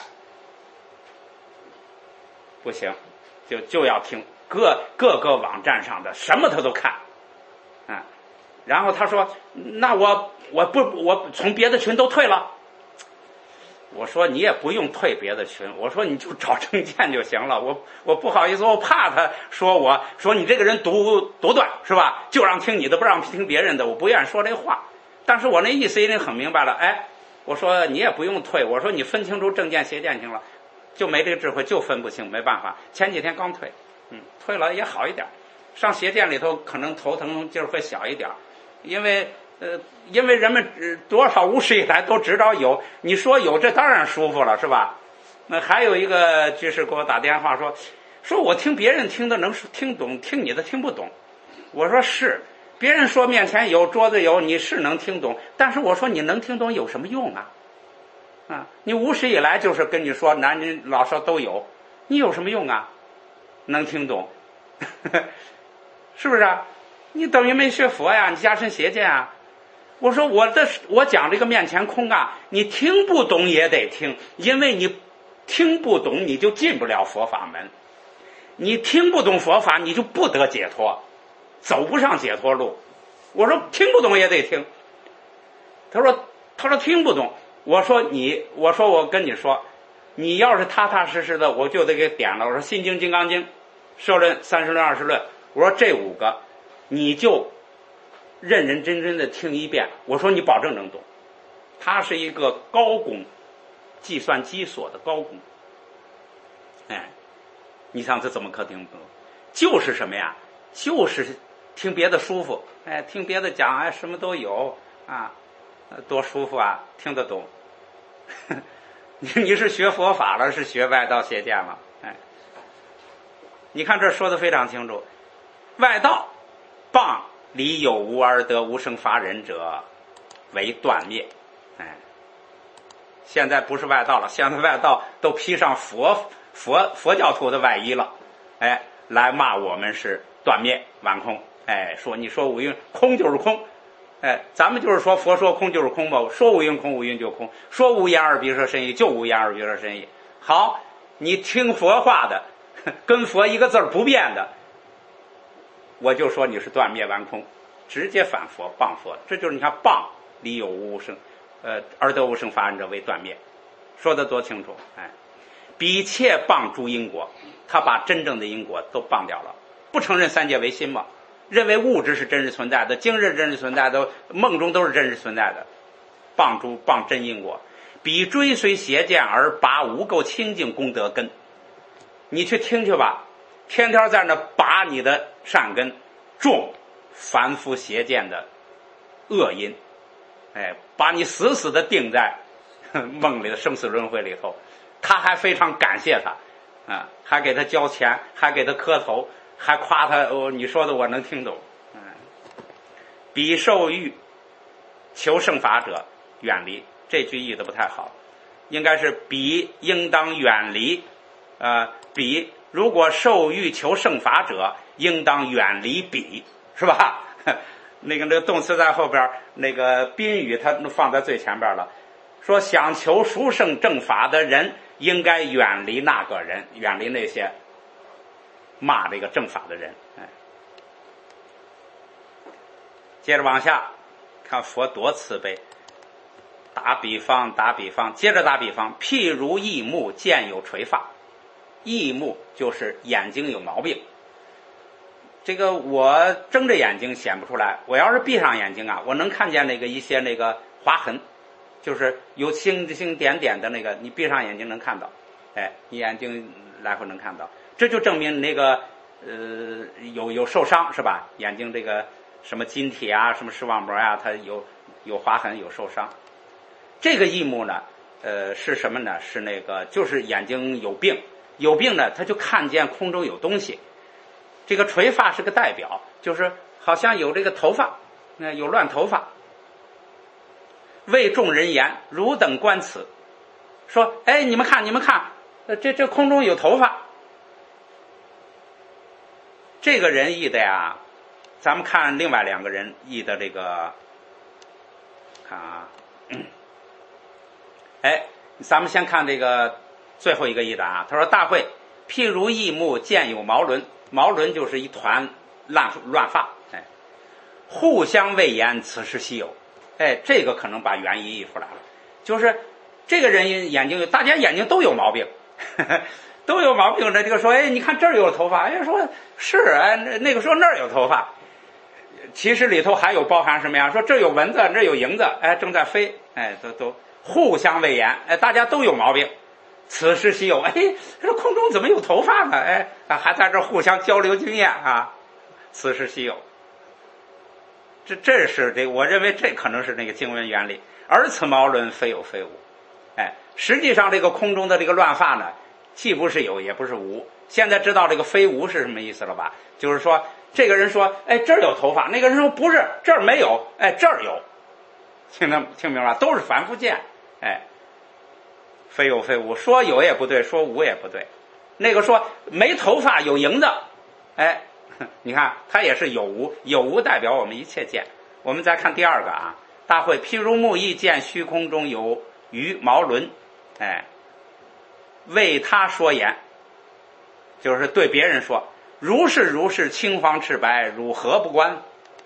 不行，就就要听各各个网站上的什么他都看，啊，然后他说，那我我不我从别的群都退了。我说你也不用退别的群，我说你就找证件就行了。我我不好意思，我怕他说我说你这个人独独断是吧？就让听你的，不让听别人的，我不愿意说这话。但是我那意思已经很明白了。哎，我说你也不用退，我说你分清楚正见邪见行了，就没这个智慧，就分不清，没办法。前几天刚退，嗯，退了也好一点。上邪见里头可能头疼劲儿会小一点，因为。呃，因为人们、呃、多少无始以来都知道有，你说有，这当然舒服了，是吧？那还有一个居士给我打电话说， 说我听别人听的能听懂，听你的听不懂。我说是，别人说面前有桌子有，你是能听懂，但是我说你能听懂有什么用啊？啊，你无始以来就是跟你说男女老少都有，你有什么用啊？能听懂，是不是啊？你等于没学佛呀，你加深邪见啊。我说我的我讲这个面前空啊，你听不懂也得听，因为你听不懂你就进不了佛法门，你听不懂佛法你就不得解脱，走不上解脱路。我说听不懂也得听。他说他说听不懂。我说你我说我跟你说，你要是踏踏实实的，我就得给点了。我说心经、金刚经、摄论、三十论、二十论，我说这五个你就认认真真的听一遍，我说你保证能懂。他是一个高工，计算机所的高工。哎，你想这怎么可听不懂？就是什么呀？就是听别的舒服，哎，听别的讲，哎，什么都有啊，多舒服啊，听得懂。你你是学佛法了，是学外道邪见了？哎，你看这说的非常清楚，外道谤理有无而得无生法忍者为断灭。哎，现在不是外道了，现在外道都披上佛佛佛教徒的外衣了，哎，来骂我们是断灭完空。哎，说你说无蕴空就是空，哎，咱们就是说佛说空就是空嘛，说无蕴空无蕴就空，说无言而别说深意就无言而别说深意。好，你听佛话的，跟佛一个字儿不变的，我就说你是断灭完空，直接反佛谤佛。这就是你看谤理有无生，呃，而得无生法忍者为断灭，说的多清楚。哎，比切谤诸因果，他把真正的因果都谤掉了，不承认三界唯心嘛，认为物质是真实存在的，今日真实存在的，梦中都是真实存在的，谤诸谤真因果。比追随邪见而拔无垢清净功德根，你去听去吧，天天在那拔你的善根，种凡夫邪见的恶因，哎，把你死死的定在梦里的生死轮回里头。他还非常感谢他啊，还给他交钱，还给他磕头，还夸他哦，你说的我能听懂。嗯，比受欲求胜法者远离，这句译的不太好，应该是比应当远离。呃，比如果受欲求胜法者，应当远离比，是吧？那个那个动词在后边，那个宾语它放在最前边了，说想求殊胜正法的人，应该远离那个人，远离那些骂这个正法的人。哎，接着往下看佛多慈悲。打比方，打比方，接着打比方，譬如缢目见有垂发，缢目就是眼睛有毛病。这个我睁着眼睛显不出来，我要是闭上眼睛啊，我能看见那个一些那个划痕，就是有星星点点的那个，你闭上眼睛能看到，哎，你眼睛来回能看到，这就证明那个呃有有受伤是吧？眼睛这个什么晶体啊，什么视网膜啊，它有有划痕有受伤。这个缢目呢，呃，是什么呢？是那个就是眼睛有病，有病呢，他就看见空中有东西。这个垂发是个代表，就是好像有这个头发，那、呃、有乱头发。为众人言，汝等观此，说，哎，你们看，你们看，呃、这这空中有头发。这个人译的呀，咱们看另外两个人译的这个，看啊。嗯哎，咱们先看这个最后一个译的啊。他说：“大会，譬如缢目见有毛轮，毛轮就是一团乱乱发，哎，互相谓言，此事稀有。哎，这个可能把原意译出来了，就是这个人眼睛，大家眼睛都有毛病，呵呵都有毛病的。这个说，哎，你看这儿有头发，哎，说是，哎，那个说那儿有头发，其实里头还有包含什么呀？说这有蚊子，这有蝇子，哎，正在飞，哎，都都。”互相谓言，哎，大家都有毛病，此事稀有。哎，这空中怎么有头发呢？哎，还在这互相交流经验啊，此事稀有。这这是这，我认为这可能是那个经文原理。而此毛轮非有非无，哎，实际上这个空中的这个乱发呢， 既不是有也不是无。现在知道这个非无是什么意思了吧？就是说这个人说，哎，这儿有头发，那个人说不是，这儿没有，哎，这儿有。听得听明白吧？都是凡夫见，哎，非有非无，说有也不对，说无也不对。那个说没头发有蝇子，哎，你看它也是有无，有无代表我们一切见。我们再看第二个啊，大会譬如木易见虚空中有鱼毛轮，哎，为他说言，就是对别人说，如是如是青黄赤白，汝何不观？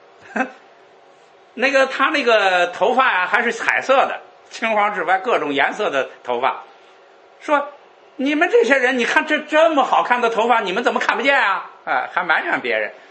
那个他那个头发呀、啊、还是彩色的，青黄赤白各种颜色的头发，说你们这些人，你看这这么好看的头发，你们怎么看不见啊？啊，还埋怨别人。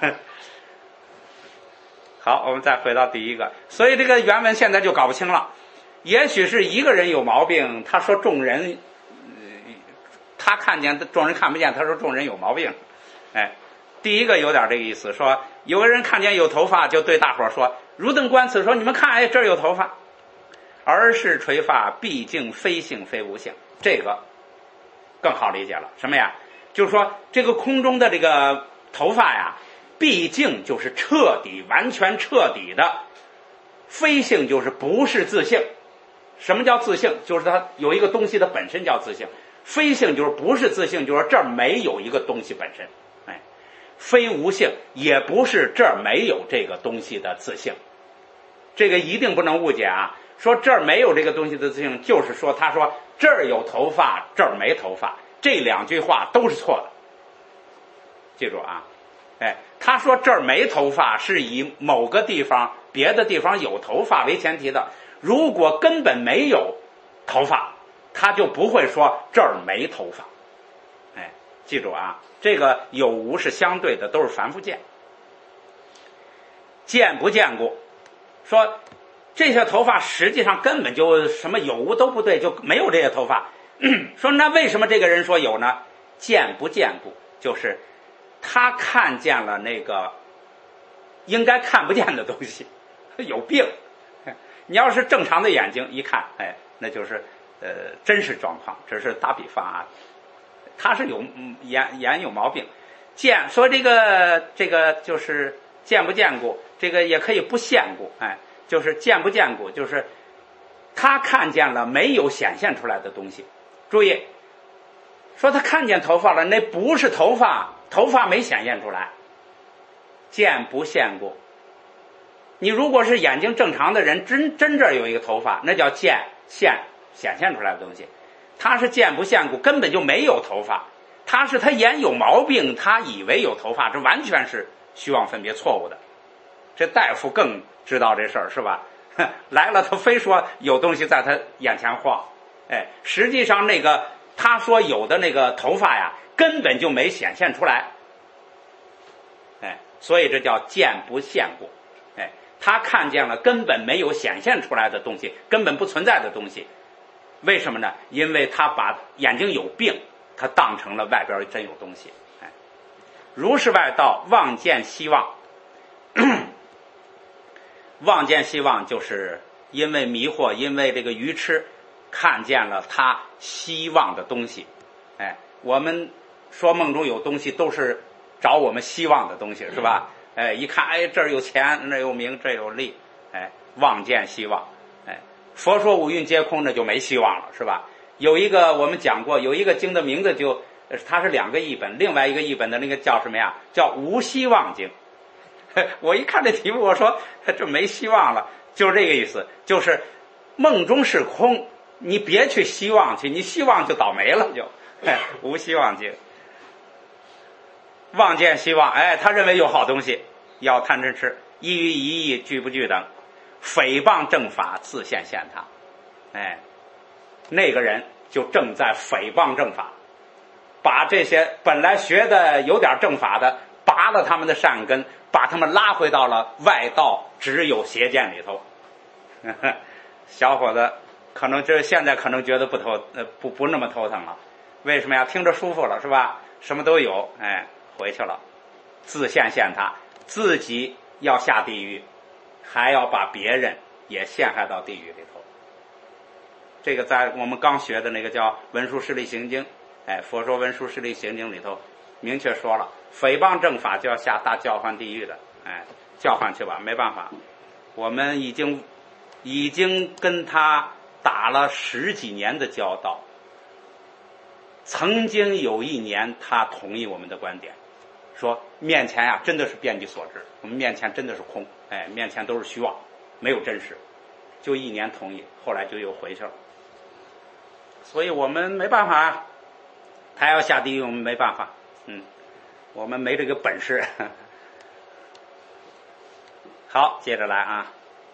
好，我们再回到第一个，所以这个原文现在就搞不清了。也许是一个人有毛病，他说众人，呃、他看见众人看不见，他说众人有毛病。哎，第一个有点这个意思，说有个人看见有头发，就对大伙儿说，如等观此，说你们看，哎，这儿有头发。而是垂发，毕竟非性非无性，这个更好理解了。什么呀？就是说这个空中的这个头发呀，毕竟就是彻底完全彻底的非性，就是不是自性。什么叫自性？就是它有一个东西的本身叫自性。非性就是不是自性，就是这儿没有一个东西本身。哎，非无性也不是这儿没有这个东西的自性。这个一定不能误解啊！说这儿没有这个东西的自性，就是说他说这儿有头发，这儿没头发，这两句话都是错的。记住啊，哎，他说这儿没头发是以某个地方别的地方有头发为前提的，如果根本没有头发，他就不会说这儿没头发。哎，记住啊，这个有无是相对的，都是凡夫见。见不见过，说这些头发实际上根本就什么有无都不对，就没有这些头发。说那为什么这个人说有呢？见不见过，就是他看见了那个应该看不见的东西，有病。你要是正常的眼睛一看，哎，那就是呃真实状况，这是打比方啊。他是有眼眼有毛病，见说这个这个就是见不见过，这个也可以不见过，哎。就是见不见过，就是他看见了没有显现出来的东西。注意，说他看见头发了，那不是头发，头发没显现出来。见不见过，你如果是眼睛正常的人，真真这儿有一个头发，那叫见现显现出来的东西。他是见不见过，根本就没有头发。他是他眼有毛病，他以为有头发，这完全是虚妄分别错误的。这大夫更知道这事儿是吧？来了他非说有东西在他眼前晃，哎，实际上那个他说有的那个头发呀，根本就没显现出来，哎，所以这叫见不见过，哎，他看见了根本没有显现出来的东西，根本不存在的东西，为什么呢？因为他把眼睛有病，他当成了外边真有东西，哎，如是外道望见希望。望见希望，就是因为迷惑，因为这个愚痴，看见了他希望的东西。哎，我们说梦中有东西，都是找我们希望的东西，是吧？哎，一看，哎，这儿有钱，那儿有名，这儿有利，哎，望见希望。哎，佛说五蕴皆空，那就没希望了，是吧？有一个我们讲过，有一个经的名字就，它是两个译本，另外一个译本的那个叫什么呀？叫无希望经。我一看这题目，我说这没希望了，就是这个意思，就是梦中是空，你别去希望去，你希望就倒霉了，就哎，无希望经。望见希望，哎，他认为有好东西，要贪嗔痴，一于一意，具不具等，诽谤正法，自现现他，哎，那个人就正在诽谤正法，把这些本来学的有点正法的，拔了他们的善根，把他们拉回到了外道只有邪见里头。小伙子可能这现在可能觉得不头呃不不那么头疼了，为什么呀？听着舒服了是吧？什么都有，哎，回去了，自现现他，自己要下地狱，还要把别人也陷害到地狱里头。这个在我们刚学的那个叫《文殊师利行经》 哎，佛说文殊师利行经里头明确说了，诽谤正法就要下大叫唤地狱的，哎，叫唤去吧，没办法，我们已经已经跟他打了十几年的交道。曾经有一年他同意我们的观点，说面前呀、啊、真的是遍地所知，我们面前真的是空，哎，面前都是虚妄，没有真实，就一年同意，后来就又回去了。所以我们没办法啊，他要下地狱我们没办法，嗯，我们没这个本事。好，接着来啊，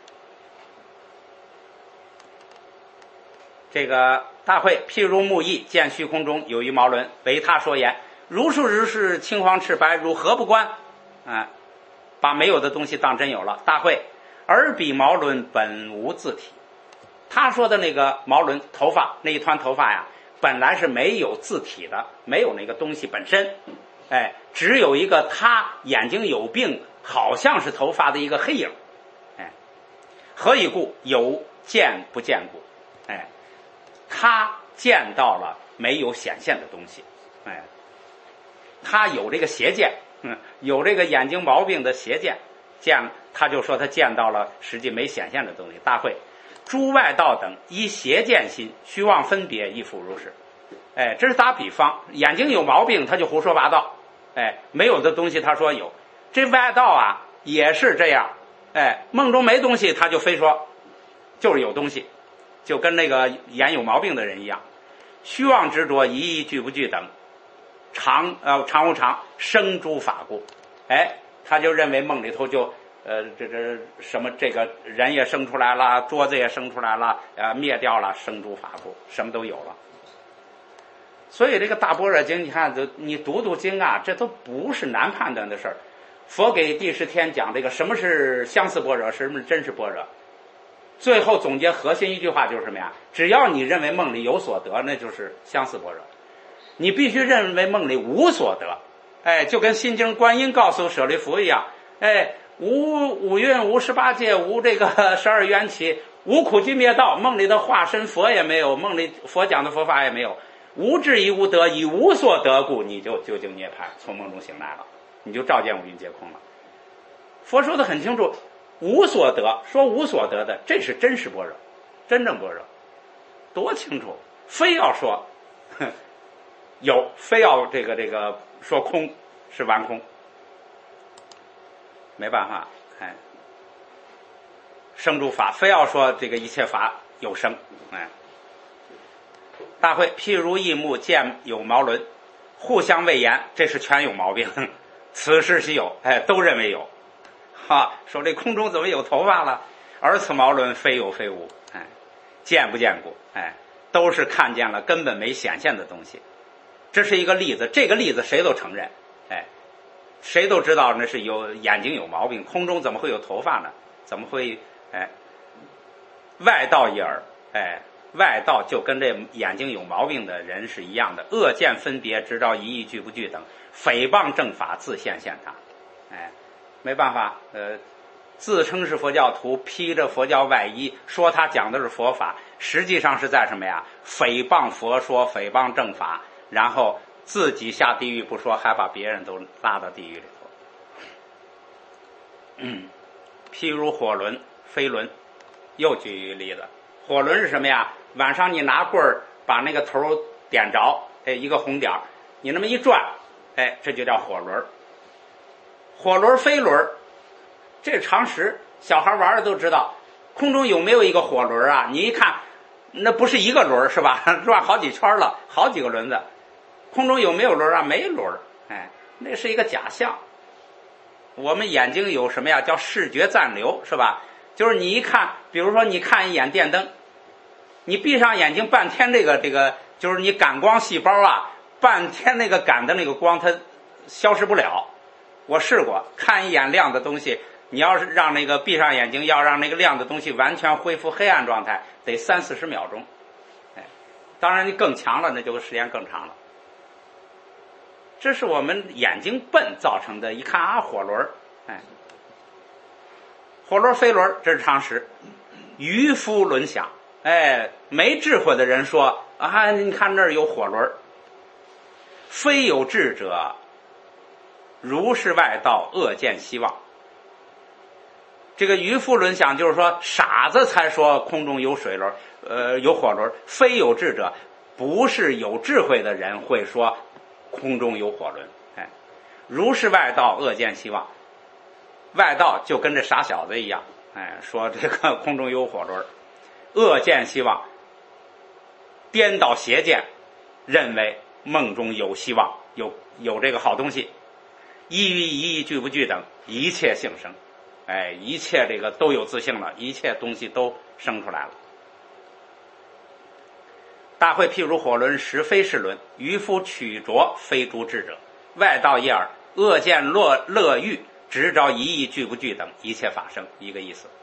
这个大会，譬如木易见虚空中有一毛轮，为他说言：如是如是，青黄赤白，如何不观？啊，把没有的东西当真有了。大会，而彼毛轮本无自体。他说的那个毛轮头发那一团头发呀，本来是没有自体的，没有那个东西本身，哎，只有一个他眼睛有病，好像是头发的一个黑影，哎，何以故？有见不见故，哎。他见到了没有显现的东西，哎，他有这个邪见，嗯，有这个眼睛毛病的邪见，见他就说他见到了实际没显现的东西。大会，诸外道等依邪见心，虚妄分别，亦复如是。哎，这是打比方，眼睛有毛病他就胡说八道，哎，没有的东西他说有，这外道啊也是这样，哎，梦中没东西他就非说就是有东西。就跟那个眼有毛病的人一样，虚妄执着，一一俱不俱等，常呃常无常，生诸法故。哎，他就认为梦里头就呃这这什么这个人也生出来了，桌子也生出来了，呃灭掉了，生诸法故，什么都有了。所以这个大般若经，你看这你读读经啊，这都不是难判断的事儿。佛给第十天讲这个什么是相似般若，什么是真实般若。最后总结核心一句话就是什么呀？只要你认为梦里有所得，那就是相似般若。你必须认为梦里无所得，哎，就跟心经观音告诉舍利弗一样，哎，无五蕴，无十八界，无这个十二缘起，无苦集灭道。梦里的化身佛也没有，梦里佛讲的佛法也没有，无智亦无得，以无所得故，你就究竟涅槃，从梦中醒来了，你就照见五蕴皆空了。佛说的很清楚。无所得，说无所得的，这是真实般若，真正般若，多清楚！非要说有，非要这个这个说空是完空，没办法，哎，生诸法，非要说这个一切法有生，哎，大会，譬如异目见有毛轮，互相谓言，这是全有毛病，此事稀有，哎，都认为有。哈，说这空中怎么有头发了？而此毛轮非有非无，哎，见不见故，哎，都是看见了根本没显现的东西。这是一个例子，这个例子谁都承认，哎，谁都知道那是有眼睛有毛病，空中怎么会有头发呢？怎么会？哎，外道一耳，哎，外道就跟这眼睛有毛病的人是一样的，恶见分别，直到一意俱不俱等，诽谤正法，自现现他，哎。没办法，呃，自称是佛教徒，披着佛教外衣，说他讲的是佛法，实际上是在什么呀？诽谤佛说，诽谤正法，然后自己下地狱不说，还把别人都拉到地狱里头。嗯，譬如火轮、飞轮，又举例子。火轮是什么呀？晚上你拿棍儿把那个头点着，哎，一个红点，你那么一转，哎，这就叫火轮。火轮飞轮，这是常识，小孩玩的都知道。空中有没有一个火轮啊？你一看，那不是一个轮是吧？转好几圈了，好几个轮子。空中有没有轮啊？没轮，哎，那是一个假象。我们眼睛有什么呀？叫视觉暂留，是吧？就是你一看，比如说你看一眼电灯，你闭上眼睛半天，这个这个就是你感光细胞啊，半天那个感的那个光它消失不了。我试过看一眼亮的东西，你要是让那个闭上眼睛，要让那个亮的东西完全恢复黑暗状态，得三四十秒钟。哎，当然你更强了，那就时间更长了。这是我们眼睛笨造成的。一看啊，火轮，哎，火轮飞轮，这是常识。渔夫轮想，哎，没智慧的人说啊，你看那儿有火轮， 非有智者，如是外道，恶见希望。这个渔夫论想就是说，傻子才说空中有水轮，呃，有火轮。非有智者，不是有智慧的人会说空中有火轮。哎，如是外道，恶见希望。外道就跟这傻小子一样，哎，说这个空中有火轮，恶见希望，颠倒邪见，认为梦中有希望，有有这个好东西。一与一义俱不俱等，一切性生。哎，一切这个都有自性了，一切东西都生出来了。大会譬如火轮，实非是轮。渔夫取着，非诸智者。外道也耳。恶见乐乐欲，执着一义俱不俱等，一切法生，一个意思。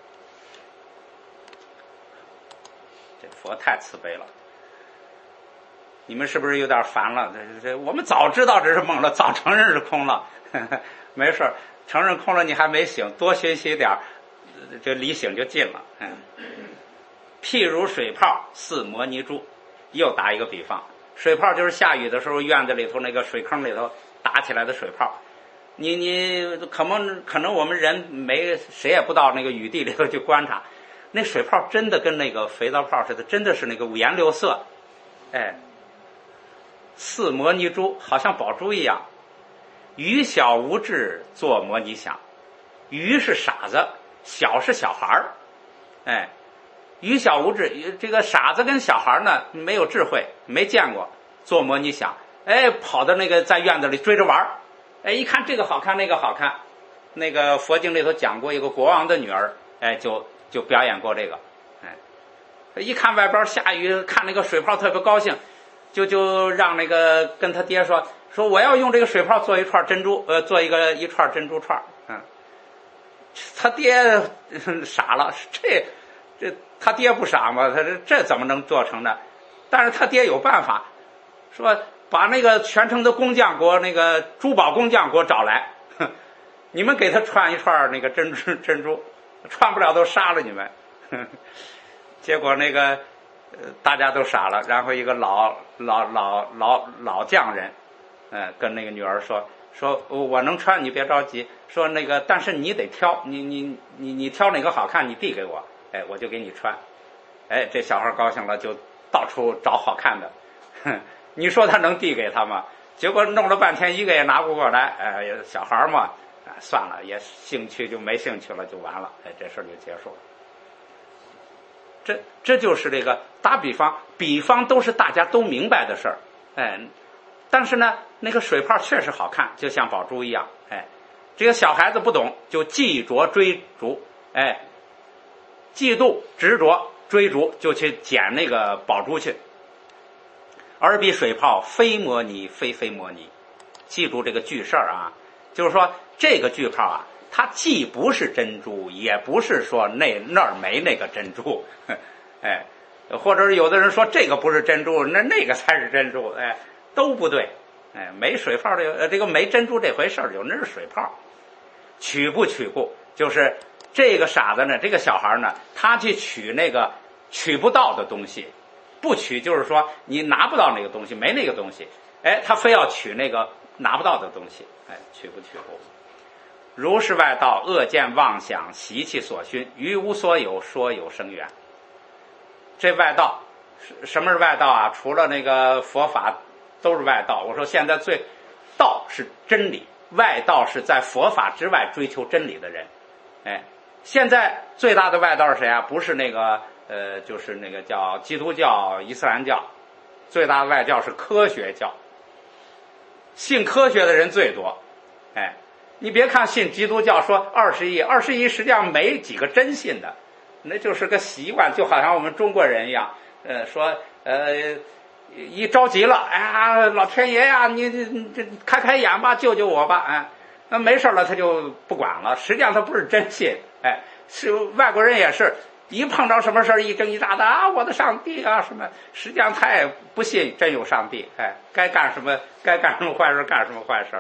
这佛太慈悲了，你们是不是有点烦了？这这我们早知道这是梦了，早承认是空了。呵呵，没事，承认空了你还没醒，多学习点，这离醒就近了。嗯，譬如水泡似摩尼珠，又打一个比方，水泡就是下雨的时候院子里头那个水坑里头打起来的水泡。你你可能可能我们人没谁也不到那个雨地里头去观察，那水泡真的跟那个肥皂泡似的，真的是那个五颜六色，哎，似摩尼珠，好像宝珠一样。愚小无智，做摩尼想。愚是傻子，小是小孩儿，哎，愚小无智，这个傻子跟小孩呢没有智慧，没见过，做摩尼想，哎，跑到那个在院子里追着玩儿，哎，一看这个好看那个好看。那个佛经里头讲过一个国王的女儿，哎，就就表演过这个，哎，一看外边下雨，看那个水泡特别高兴，就就让那个跟他爹说说我要用这个水泡做一串珍珠，呃，做一个一串珍珠串，嗯，他爹傻了，这这他爹不傻吗？他这这怎么能做成呢？但是他爹有办法，说把那个全城的工匠给我那个珠宝工匠给我找来，你们给他串一串那个珍珠珍珠，串不了都杀了你们。结果那个大家都傻了，然后一个老老老老老匠人，呃，跟那个女儿说说我能穿，你别着急。说那个，但是你得挑，你你你你挑哪个好看，你递给我，哎，我就给你穿。哎，这小孩高兴了，就到处找好看的。哼，你说他能递给他吗？结果弄了半天，一个也拿不过来。哎，小孩嘛，哎，算了，也兴趣就没兴趣了，就完了。哎，这事儿就结束了。这这就是这个打比方，比方都是大家都明白的事儿，哎，但是呢，那个水泡确实好看，就像宝珠一样，哎，这个小孩子不懂，就嫉着追逐，哎，嫉妒执着追逐，就去捡那个宝珠去。而比水泡非摩尼，非非摩尼，记住这个句式啊，就是说这个句泡啊，它既不是珍珠，也不是说那那儿没那个珍珠，哎，或者是有的人说这个不是珍珠，那那个才是珍珠，哎，都不对，哎，没水泡这个呃这个没珍珠这回事儿，有那是水泡。取不取故，就是这个傻子呢，这个小孩呢，他去取那个取不到的东西，不取就是说你拿不到那个东西，没那个东西，哎，他非要取那个拿不到的东西，哎，取不取故。如是外道，恶见妄想，习气所熏，于无所有，说有生缘。这外道，什么是外道啊？除了那个佛法都是外道。我说现在最道是真理，外道是在佛法之外追求真理的人。哎，现在最大的外道是谁啊？不是那个呃，就是那个叫基督教、伊斯兰教，最大的外教是科学教。信科学的人最多，哎。你别看信基督教说二十亿，二十亿实际上没几个真信的，那就是个习惯，就好像我们中国人一样，呃，说呃，一着急了，哎呀，老天爷呀，你你这开开眼吧，救救我吧，哎，那没事了他就不管了，实际上他不是真信，哎，是外国人也是一碰着什么事一挣一扎的啊，我的上帝啊什么，实际上他也不信真有上帝，哎，该干什么该干什么坏事干什么坏事。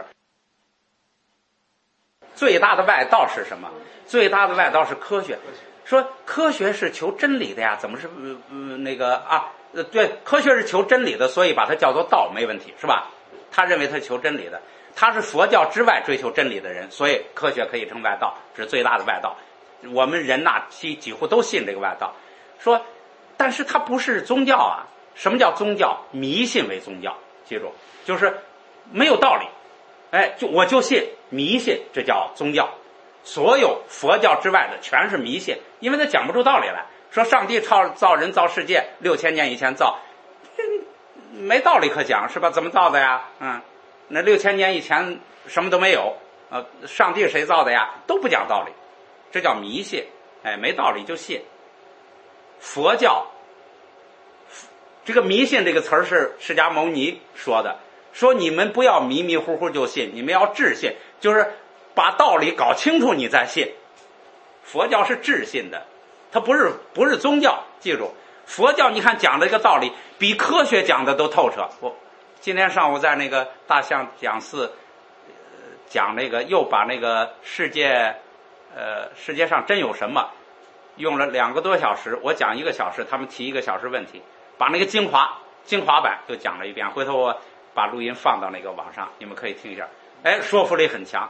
最大的外道是什么？最大的外道是科学。说科学是求真理的呀，怎么是呃、呃、那个啊？呃，对，科学是求真理的，所以把它叫做道没问题，是吧？ 他认为他求真理的，他是佛教之外追求真理的人，所以科学可以称外道，是最大的外道。我们人呐，几几乎都信这个外道。说，但是它不是宗教啊。什么叫宗教？迷信为宗教，记住，就是没有道理。哎，就我就信，迷信，这叫宗教。所有佛教之外的全是迷信，因为他讲不出道理来。说上帝造造人造世界六千年以前造，没道理可讲，是吧？怎么造的呀？嗯，那六千年以前什么都没有，呃，上帝谁造的呀？都不讲道理，这叫迷信。哎，没道理就信。佛教这个迷信这个词儿是释迦牟尼说的，说你们不要迷迷糊糊就信，你们要智信，就是把道理搞清楚你再信。佛教是智信的，它不是不是宗教。记住，佛教你看讲的这个道理比科学讲的都透彻。我今天上午在那个大象讲寺、呃、讲那个又把那个世界呃世界上真有什么用了两个多小时，我讲一个小时，他们提一个小时问题，把那个精华精华版就讲了一遍。回头我把录音放到那个网上，你们可以听一下。哎，说服力很强。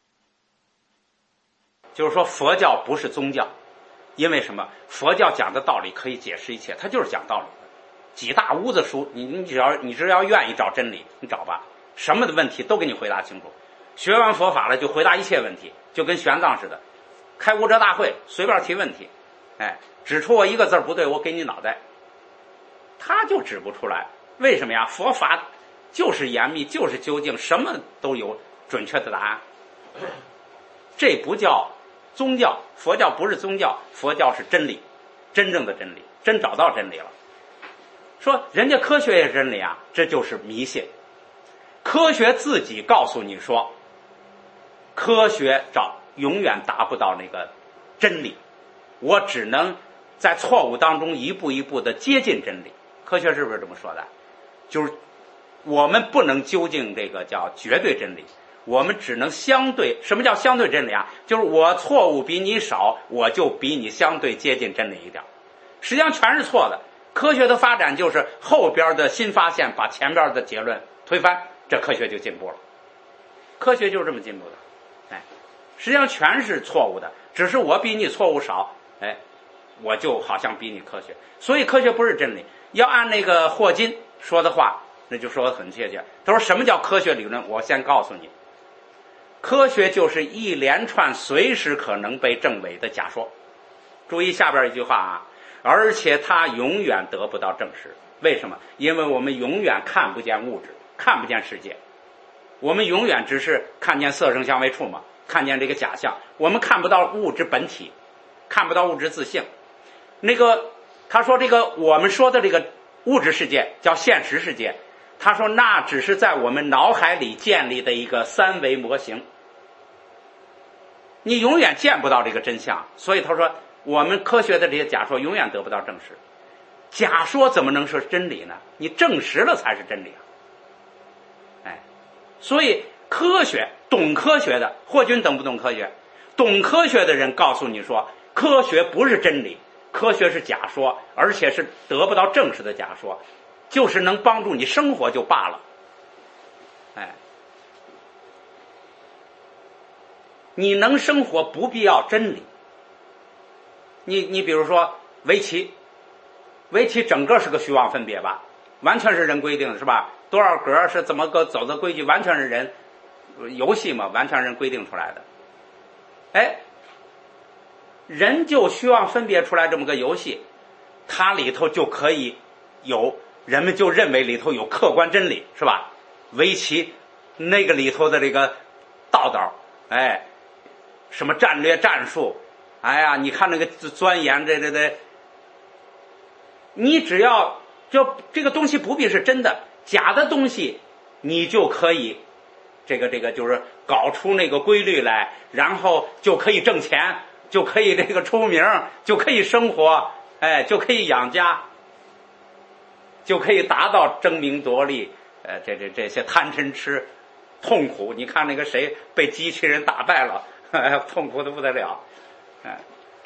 就是说佛教不是宗教，因为什么？佛教讲的道理可以解释一切，它就是讲道理的。几大屋子书，你你只要你只要愿意找真理，你找吧，什么的问题都给你回答清楚。学完佛法了就回答一切问题，就跟玄奘似的，开悟者大会随便提问题，哎，指出我一个字不对，我给你脑袋。他就指不出来，为什么呀？佛法就是严密，就是究竟，什么都有准确的答案。这不叫宗教，佛教不是宗教，佛教是真理，真正的真理，真找到真理了。说人家科学也是真理啊，这就是迷信。科学自己告诉你说，科学找永远达不到那个真理，我只能在错误当中一步一步的接近真理。科学是不是这么说的？就是我们不能究竟这个叫绝对真理，我们只能相对。什么叫相对真理啊？就是我错误比你少，我就比你相对接近真理一点。实际上全是错的。科学的发展就是后边的新发现把前边的结论推翻，这科学就进步了。科学就是这么进步的。哎，实际上全是错误的，只是我比你错误少，哎，我就好像比你科学。所以科学不是真理。要按那个霍金说的话，那就说得很切切。他说什么叫科学理论？我先告诉你，科学就是一连串随时可能被证伪的假说。注意下边一句话啊，而且它永远得不到证实。为什么？因为我们永远看不见物质，看不见世界，我们永远只是看见色声香味触嘛，看见这个假象，我们看不到物质本体，看不到物质自性。那个他说这个我们说的这个物质世界叫现实世界，他说那只是在我们脑海里建立的一个三维模型，你永远见不到这个真相。所以他说我们科学的这些假说永远得不到证实。假说怎么能是真理呢？你证实了才是真理啊！哎，所以科学，懂科学的，霍金懂不懂科学？懂科学的人告诉你说，科学不是真理，科学是假说，而且是得不到证实的假说，就是能帮助你生活就罢了。哎，你能生活不必要真理。你你比如说围棋，围棋整个是个虚妄分别吧，完全是人规定的，是吧？多少格是怎么个走的规矩，完全是人游戏嘛，完全是人规定出来的。哎，人就虚妄分别出来这么个游戏，它里头就可以有，人们就认为里头有客观真理，是吧？围棋那个里头的这个道道，哎，什么战略战术，哎呀，你看那个钻研这这这，你只要就这个东西不必是真的，假的东西你就可以这个这个就是搞出那个规律来，然后就可以挣钱，就可以这个出名，就可以生活，哎，就可以养家，就可以达到争名夺利，呃，这这这些贪嗔痴痛苦。你看那个谁被机器人打败了，哎，痛苦的不得了。哎，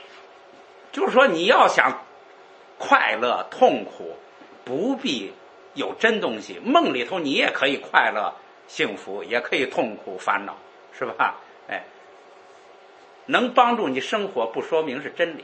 就是说你要想快乐痛苦，不必有真东西，梦里头你也可以快乐幸福，也可以痛苦烦恼，是吧？哎，能帮助你生活不说明是真理。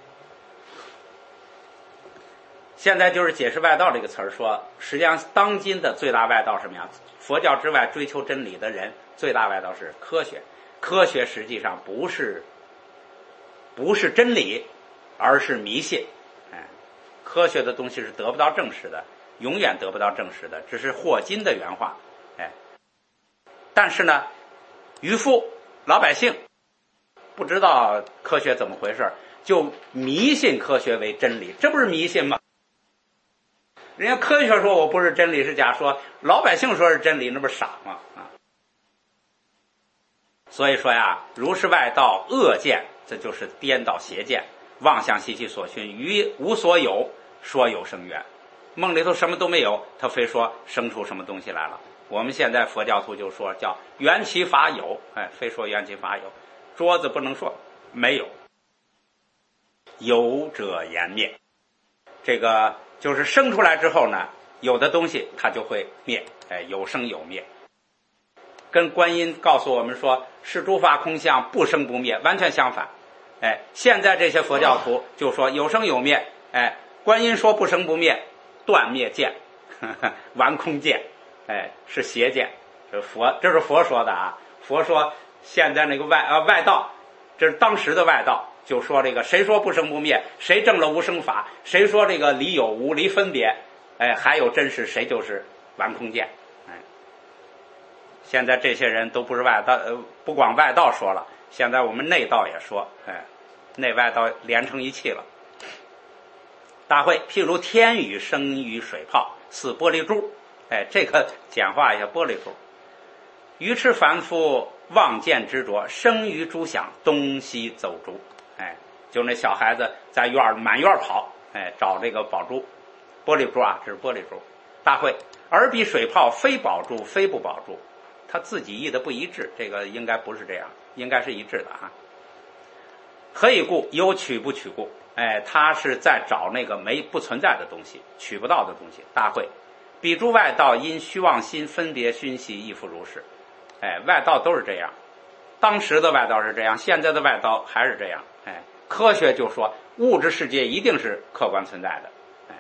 现在就是解释外道这个词儿，说实际上当今的最大外道是什么样？佛教之外追求真理的人，最大外道是科学。科学实际上不是不是真理，而是迷信。哎，科学的东西是得不到证实的，永远得不到证实的，只是霍金的原话。哎，但是呢，渔夫老百姓不知道科学怎么回事，就迷信科学为真理，这不是迷信吗？人家科学说我不是真理是假说，老百姓说是真理，那不是傻吗？啊！所以说呀，如是外道恶见，这就是颠倒邪见，妄想习其所熏，于无所有说有生缘。梦里头什么都没有，他非说生出什么东西来了。我们现在佛教徒就说叫缘起法有，哎，非说缘起法有。桌子不能说没有，有者言灭。这个就是生出来之后呢，有的东西它就会灭，哎，有生有灭。跟观音告诉我们说是诸法空相，不生不灭，完全相反。哎，现在这些佛教徒就说有生有灭，哎，观音说不生不灭，断灭见，呵呵，完空见，哎，是邪见。这佛这是佛说的啊，佛说现在那个外呃外道，这是当时的外道。就说这个谁说不生不灭，谁证了无生法，谁说这个离有无离分别，哎，还有真实，谁就是完空见。哎，现在这些人都不是外道，呃，不光外道说了，现在我们内道也说，哎，内外道连成一气了。大会譬如天雨生于水泡，似玻璃珠，哎，这个简化一下玻璃珠。愚痴凡夫望见执着，生于诸想，东西走逐。哎，就那小孩子在院儿满院跑，哎，找这个宝珠，玻璃珠啊，这是玻璃珠。大会而比水泡，非宝珠，非不宝珠，他自己译的不一致，这个应该不是这样，应该是一致的啊。何以故？有取不取故？哎，他是在找那个没不存在的东西，取不到的东西。大会比诸外道因虚妄心分别熏习，亦复如是。哎，外道都是这样，当时的外道是这样，现在的外道还是这样。哎，科学就说物质世界一定是客观存在的。哎，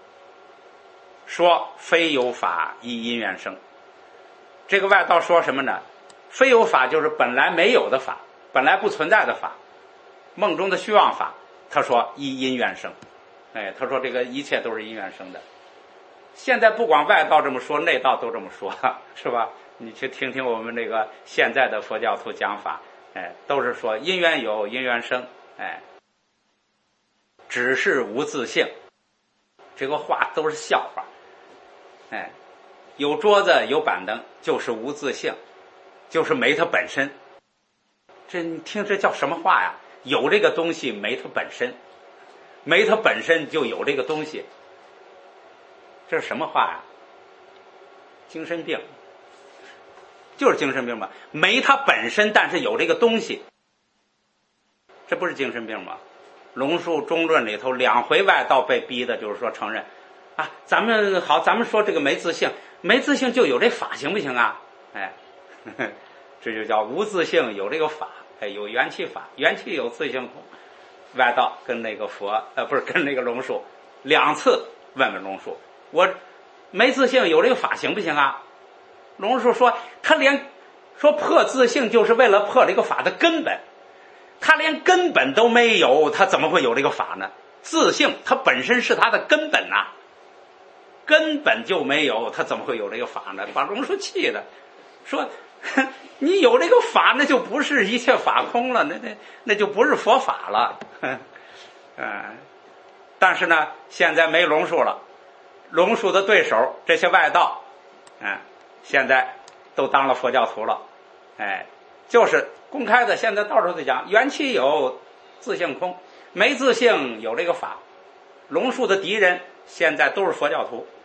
说非有法依因缘生。这个外道说什么呢？非有法就是本来没有的法，本来不存在的法，梦中的虚妄法。他说依因缘生。哎，他说这个一切都是因缘生的。现在不光外道这么说，内道都这么说，是吧？你去听听我们这个现在的佛教徒讲法，哎，都是说因缘有，因缘生，哎，只是无自性。这个话都是笑话，哎，有桌子有板凳就是无自性，就是没它本身。这你听这叫什么话呀？有这个东西没它本身，没它本身就有这个东西，这是什么话呀？精神病。就是精神病嘛，没它本身，但是有这个东西，这不是精神病吗？龙树中论里头两回外道被逼的，就是说承认啊，咱们好，咱们说这个没自性，没自性就有这法行不行啊？哎，呵呵，这就叫无自性有这个法，哎，有元气法，元气有自性空。外道跟那个佛，呃，不是跟那个龙树两次问问龙树，我没自性有这个法行不行啊？龙树说他连说破自性就是为了破这个法的根本，他连根本都没有，他怎么会有这个法呢？自性它本身是他的根本呐、啊，根本就没有，他怎么会有这个法呢？把龙树气的说你有这个法那就不是一切法空了，那那那就不是佛法了。嗯，但是呢现在没龙树了，龙树的对手这些外道嗯现在都当了佛教徒了，哎，就是公开的，现在到处都讲元气有，自性空，没自性有这个法。龙树的敌人现在都是佛教徒。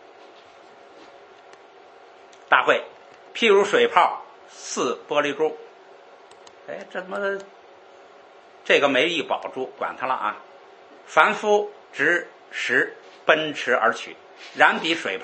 大会譬如水泡似玻璃珠，哎，这怎么这个没一宝珠，管他了啊！凡夫执时奔驰而取，然比水泡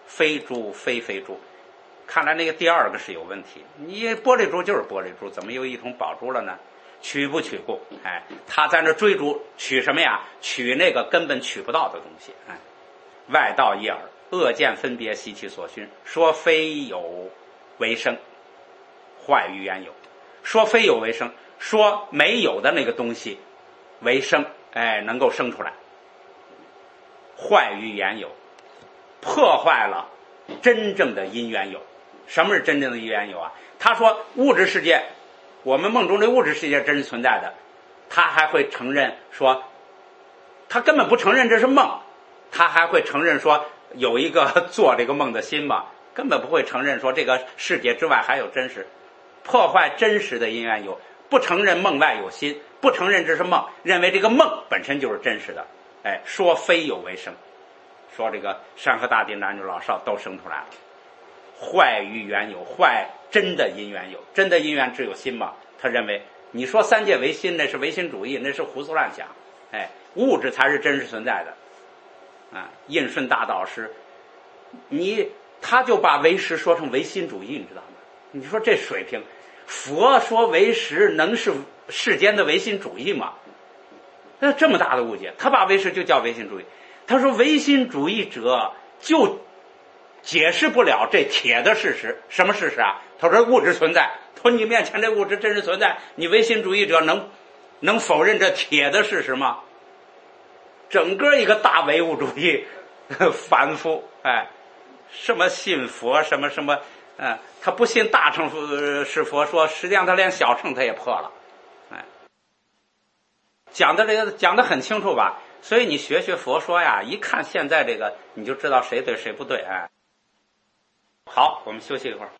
非珠非非珠。看来那个第二个是有问题，你玻璃珠就是玻璃珠，怎么又一通宝珠了呢？取不取故？哎，他在那追逐，取什么呀？取那个根本取不到的东西。哎，外道一耳，恶见分别，习其所熏，说非有为生，坏于原有。说非有为生，说没有的那个东西为生，哎，能够生出来，坏于原有，破坏了真正的因缘有。什么是真正的因缘有啊？他说物质世界，我们梦中的物质世界真实存在的，他还会承认说，他根本不承认这是梦，他还会承认说有一个做这个梦的心嘛，根本不会承认说这个世界之外还有真实，破坏真实的因缘有，不承认梦外有心，不承认这是梦，认为这个梦本身就是真实的。哎，说非有为生，说这个山河大地男女老少都生出来了，坏于原有，坏真的因缘有，真的因缘只有心嘛。他认为你说三界唯心，那是唯心主义，那是胡思乱想。哎，物质才是真实存在的。啊，印顺大导师，你他就把唯识说成唯心主义，你知道吗？你说这水平，佛说唯识能是世间的唯心主义吗？那这么大的误解，他把唯识就叫唯心主义。他说唯心主义者就解释不了这铁的事实。什么事实啊？他说物质存在。他说你面前这物质真实存在，你唯心主义者能能否认这铁的事实吗？整个一个大唯物主义反复，哎，什么信佛，什么什么，嗯，他不信大乘是佛说，实际上他连小乘他也破了，哎，讲的这个讲的很清楚吧？所以你学学佛说呀，一看现在这个你就知道谁对谁不对，哎。好，我们休息一会儿。